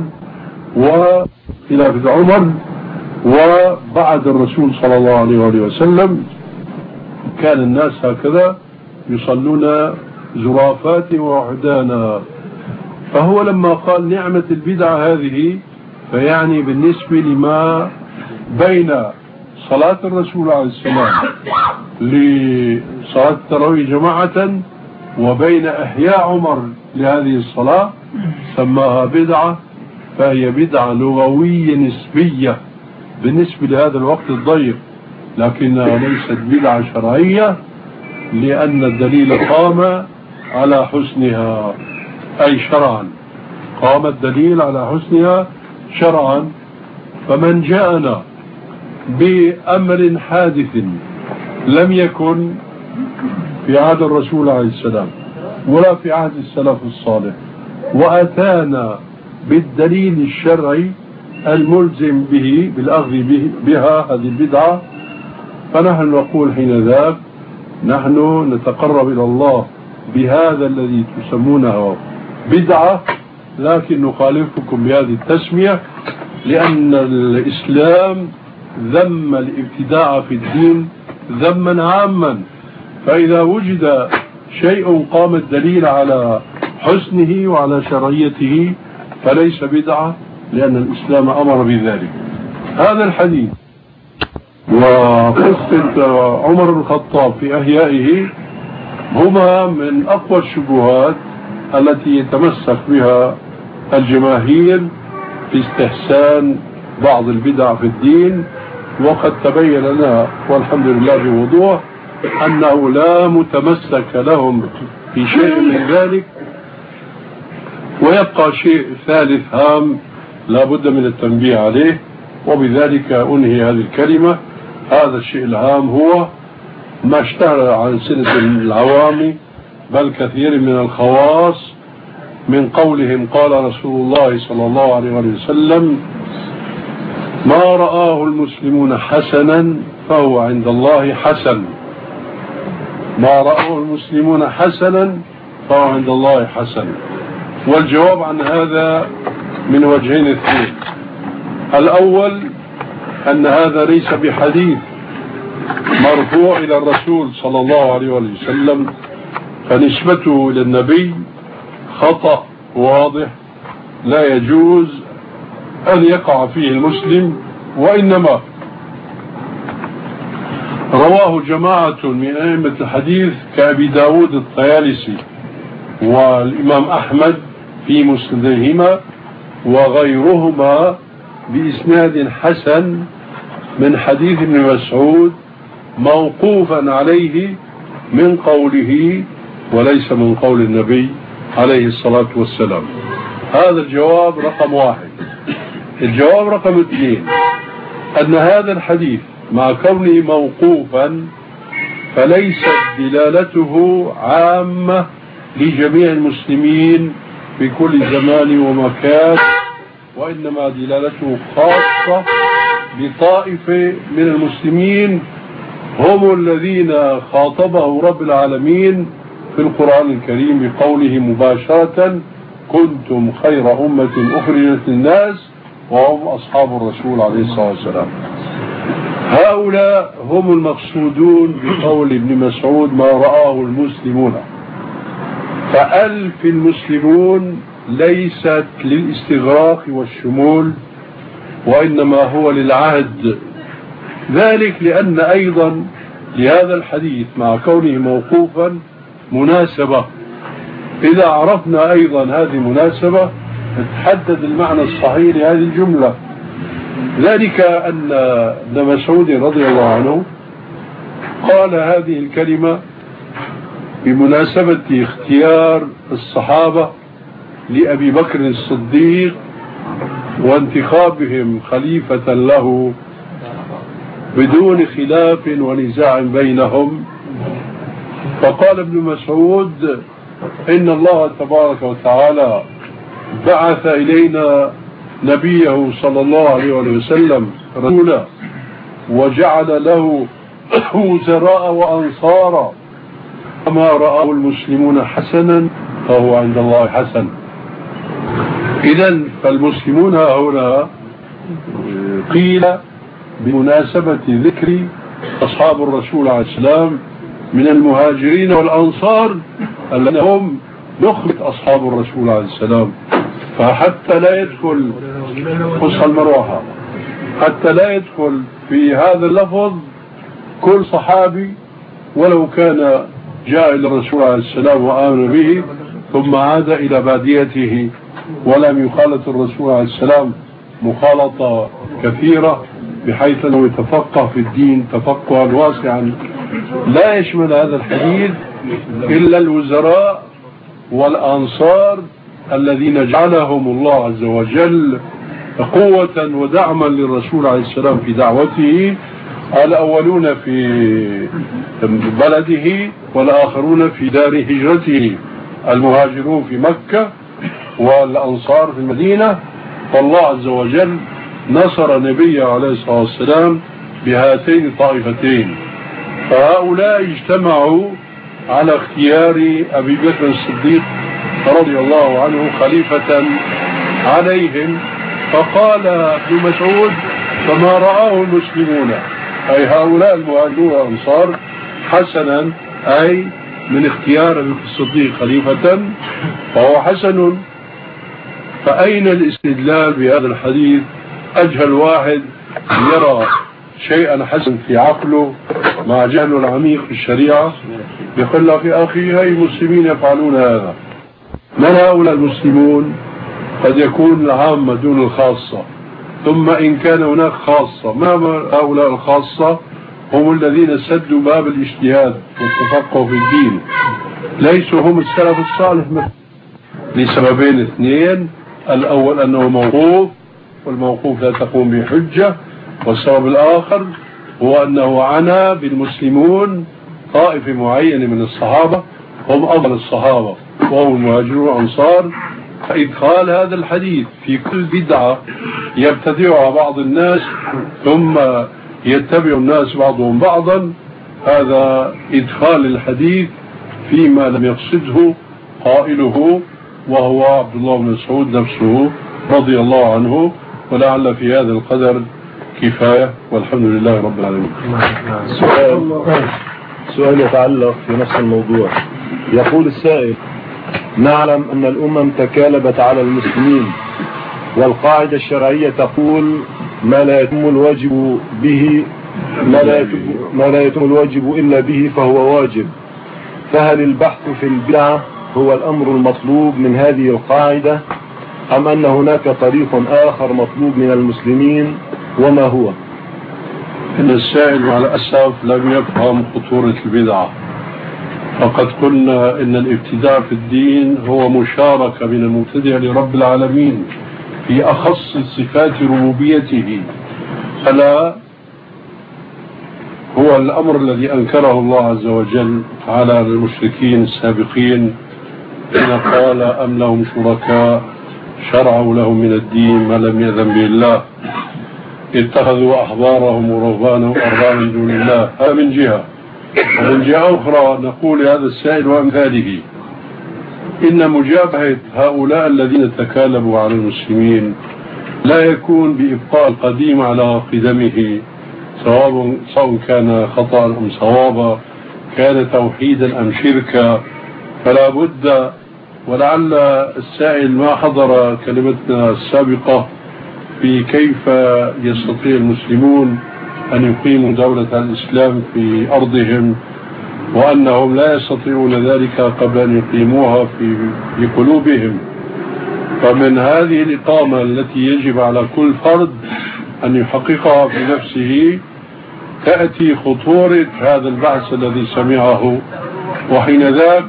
وخلافة عمر وبعد الرسول صلى الله عليه وسلم كان الناس هكذا يصلون زرافات ووحدانا. فهو لما قال نعمة البدعة هذه فيعني بالنسبة لما بين صلاة الرسول عليه السلام لصلاة التراويح جماعة وبين إحياء عمر لهذه الصلاة سماها بدعة، فهي بدعة لغوية نسبية بالنسبة لهذا الوقت الضيق، لكنها ليست بدعة شرعية لأن الدليل قام على حسنها، أي شرعا قام الدليل على حسنها شرعا. فمن جاءنا بأمر حادث لم يكن في عهد الرسول عليه السلام ولا في عهد السلف الصالح وأتانا بالدليل الشرعي الملزم به بالأخذ به بها هذه البدعة، فنحن نقول حين ذاك نحن نتقرب إلى الله بهذا الذي تسمونه بدعة، لكن نخالفكم بهذه التسمية لأن الإسلام ذم الابتداع في الدين ذما عاما، فإذا وجد شيء قام الدليل على حسنه وعلى شرعيته فليس بدعة، لأن الإسلام أمر بذلك. هذا الحديث وقصة عمر بن الخطاب في أحيائه هما من أقوى الشبهات التي يتمسك بها الجماهير في استحسان بعض البدع في الدين، وقد تبين لنا والحمد لله بوضوح أنه لا متمسك لهم في شيء من ذلك. ويبقى شيء ثالث هام لا بد من التنبيه عليه، وبذلك أنهي هذه الكلمة. هذا الشيء الهام هو ما اشتهر عن سنة العوام بل كثير من الخواص من قولهم قال رسول الله صلى الله عليه وسلم: ما رآه المسلمون حسنا فهو عند الله حسن. ما رآه المسلمون حسنا فهو عند الله حسن. والجواب عن هذا من وجهين اثنين. الأول أن هذا ليس بحديث مرفوع إلى الرسول صلى الله عليه وسلم، فنسبته إلى النبي خطأ واضح لا يجوز أن يقع فيه المسلم، وإنما رواه جماعة من أئمة الحديث كأبي داود الطيالسي والإمام أحمد في مسندهما وغيرهما بإسناد حسن من حديث ابن مسعود موقوفا عليه من قوله وليس من قول النبي عليه الصلاة والسلام. هذا الجواب رقم واحد. الجواب رقم اثنين أن هذا الحديث مع كونه موقوفا فليست دلالته عامة لجميع المسلمين في كل زمان ومكان، وإنما دلالته خاصة بطائفة من المسلمين هم الذين خاطبه رب العالمين في القرآن الكريم بقوله مباشرة: كنتم خير أمة أخرجت للناس وهم أصحاب الرسول عليه الصلاة والسلام. هؤلاء هم المقصودون بقول ابن مسعود ما رآه المسلمون. فألف المسلمون ليست للاستغراق والشمول، وإنما هو للعهد. ذلك لأن أيضا لهذا الحديث مع كونه موقوفا مناسبة. إذا عرفنا أيضا هذه المناسبة تحدد المعنى الصحيح لهذه الجملة. ذلك أن ابن مسعود رضي الله عنه قال هذه الكلمة بمناسبة اختيار الصحابة لأبي بكر الصديق وانتخابهم خليفة له بدون خلاف ونزاع بينهم. فقال ابن مسعود: إن الله تبارك وتعالى بعث إلينا نبيه صلى الله عليه وسلم رسولا وجعل له وزراء وأنصارا، وما رآه المسلمون حسنا فهو عند الله حسن. إذن فالمسلمون هنا قيل بمناسبة ذكر أصحاب الرسول عليه السلام من المهاجرين والأنصار الذين هم نخبة أصحاب الرسول عليه السلام. فحتى لا يدخل قص المروحة حتى لا يدخل في هذا اللفظ كل صحابي ولو كان جاء إلى الرسول عليه السلام وآمن به ثم عاد إلى باديته ولم يخالط الرسول عليه السلام مخالطة كثيرة بحيث أنه يتفقه في الدين تفقها واسعا. لا يشمل هذا الحديث إلا الوزراء والأنصار الذين جعلهم الله عز وجل قوة ودعما للرسول عليه السلام في دعوته، الأولون في بلده والآخرون في دار هجرته، المهاجرون في مكة والأنصار في المدينة. فالله عز وجل نصر نبيه عليه الصلاة والسلام بهاتين الطائفتين. فهؤلاء اجتمعوا على اختيار أبي بكر الصديق رضي الله عنه خليفة عليهم. فقال ابن مسعود: فما رآه المسلمون، أي هؤلاء المهاجرون والأنصار، حسنا، أي من اختيار أبي بكر الصديق خليفة فهو حسن. فأين الاستدلال بهذا الحديث؟ أجهل واحد يرى شيئا حسن في عقله مع جهله العميق في الشريعة يقول لك: يا أخي هاي المسلمين يفعلون هذا. من هؤلاء المسلمون؟ قد يكون العامة دون الخاصة، ثم إن كان هناك خاصة، ما هؤلاء الخاصة؟ هم الذين سدوا باب الاجتهاد والتفقه في الدين، ليسوا هم السلف الصالح لسببين اثنين: الأول أنه موقوف، والموقوف لا تقوم بحجة، والسبب الآخر هو أنه عنى بالمسلمون طائفة معينة من الصحابة هم أفضل الصحابة وهم المهاجرون والأنصار. فإدخال هذا الحديث في كل بدعة يبتدعها بعض الناس ثم يتبع الناس بعضهم بعضا، هذا إدخال الحديث فيما لم يقصده قائله، وهو عبد الله بن مسعود نفسه رضي الله عنه. ولعل في هذا القدر كفاية، والحمد لله رب العالمين. سؤال سؤال يتعلق في نفس الموضوع. يقول السائل: نعلم أن الأمم تكالبت على المسلمين، والقاعدة الشرعية تقول: ما لا يتم الواجب به ما لا يتم, ما لا يتم الواجب إلا به فهو واجب، فهل البحث في البدعة هو الأمر المطلوب من هذه القاعدة، أم أن هناك طريق آخر مطلوب من المسلمين، وما هو؟ إن السائل مع الأسف لم يفهم خطورة البدعة. فقد قلنا إن الابتداع في الدين هو مشاركة من المبتدع لرب العالمين في أخص صفات ربوبيته، فلا هو الأمر الذي أنكره الله عز وجل على المشركين السابقين حين قال: أم لهم شركاء شرعوا لهم من الدين ما لم يأذن به الله اتخذوا أحبارهم ورهبانهم أربابا من دون الله. هذا من جهة. ومن جهة أخرى نقول لهذا السائل وأمثاله: إن مجابهة هؤلاء الذين تكالبوا على المسلمين لا يكون بإبقاء القديم على قدمه، سواء سواء كان خطأ أم صوابا، كان توحيدا أم شركا، فلا بد. ولعل السائل ما حضر كلمتنا السابقة في كيف يستطيع المسلمون أن يقيموا دولة الإسلام في أرضهم، وأنهم لا يستطيعون ذلك قبل أن يقيموها في في قلوبهم. فمن هذه الإقامة التي يجب على كل فرد أن يحققها في نفسه تأتي خطورة هذا البحث الذي سمعه، وحين ذاك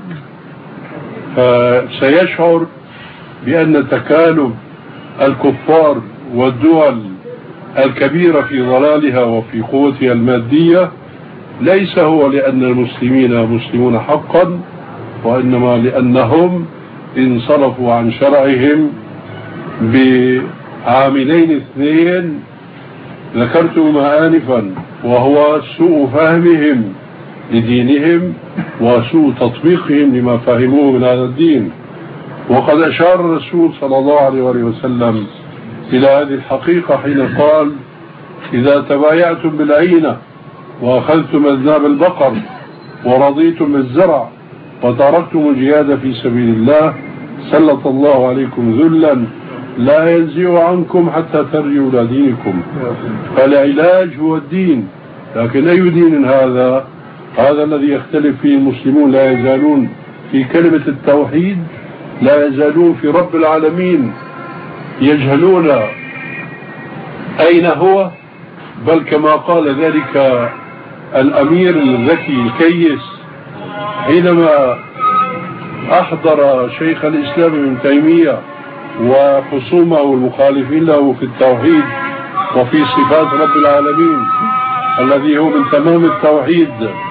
سيشعر بأن تكالب الكفار والدول الكبيرة في ضلالها وفي قوتها المادية ليس هو لأن المسلمين مسلمون حقا، وإنما لأنهم انصرفوا عن شرعهم بعاملين اثنين ذكرتهما آنفا، وهو سوء فهمهم لدينهم وسوء تطبيقهم لما فهموه من هذا الدين. وقد أشار الرسول صلى الله عليه وسلم إلى هذه الحقيقة حين قال: إذا تبايعتم بالعينة وأخذتم أذناب البقر ورضيتم بالزرع وتركتم الجهاد في سبيل الله سلط الله عليكم ذلا لا ينزع عنكم حتى ترجعوا إلى دينكم. فالعلاج هو الدين، لكن أي دين هذا؟ هذا الذي يختلف فيه المسلمون، لا يزالون في كلمة التوحيد، لا يزالون في رب العالمين، يجهلون أين هو. بل كما قال ذلك الأمير الذكي الكيس حينما أحضر شيخ الإسلام ابن تيمية وخصومه المخالفين له في التوحيد وفي صفات رب العالمين الذي هو من تمام التوحيد،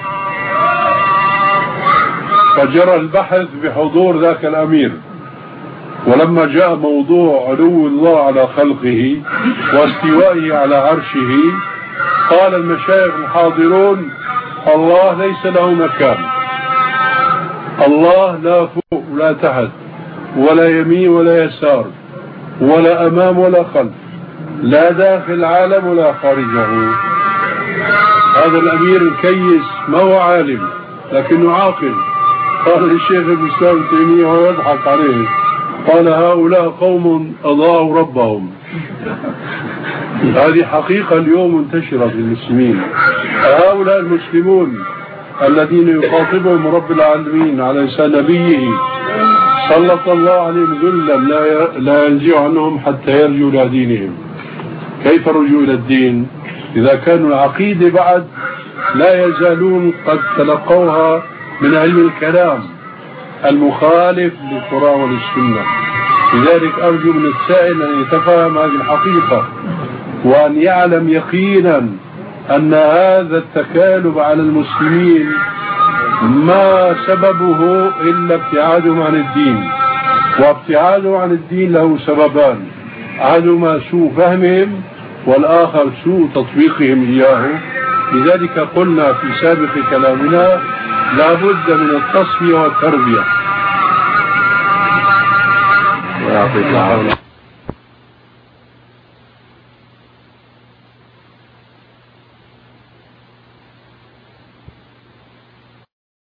فجرى البحث بحضور ذاك الأمير. ولما جاء موضوع علو الله على خلقه واستوائه على عرشه قال المشايخ الحاضرون: الله ليس له مكان. الله لا فوق ولا تحت ولا يمين ولا يسار ولا أمام ولا خلف، لا داخل العالم ولا خارجه. هذا الأمير الكيس ما هو عالم لكنه عاقل. قال الشيخ الإسلام ابن تيمية وهو يضحك عليه، قال هؤلاء قوم أضاعوا ربهم. هذه حقيقة اليوم منتشرة في المسلمين. هؤلاء المسلمون الذين يخاطبهم رب العالمين على لسان نبيه سلط الله عليهم ذلا لا ينزع عنهم حتى يرجوا إلى دينهم. كيف رجوع إلى الدين إذا كانوا العقيدة بعد لا يزالون قد تلقوها من علم الكلام المخالف للقرآن والسنة؟ لذلك أرجو من السائل أن يتفهم هذه الحقيقة وأن يعلم يقينا أن هذا التكالب على المسلمين ما سببه إلا ابتعادهم عن الدين، وابتعادهم عن الدين له سببان: أحدهما سوء فهمهم والآخر سوء تطبيقهم إياه. لذلك قلنا في سابق كلامنا لا بد من التصفية والتربية.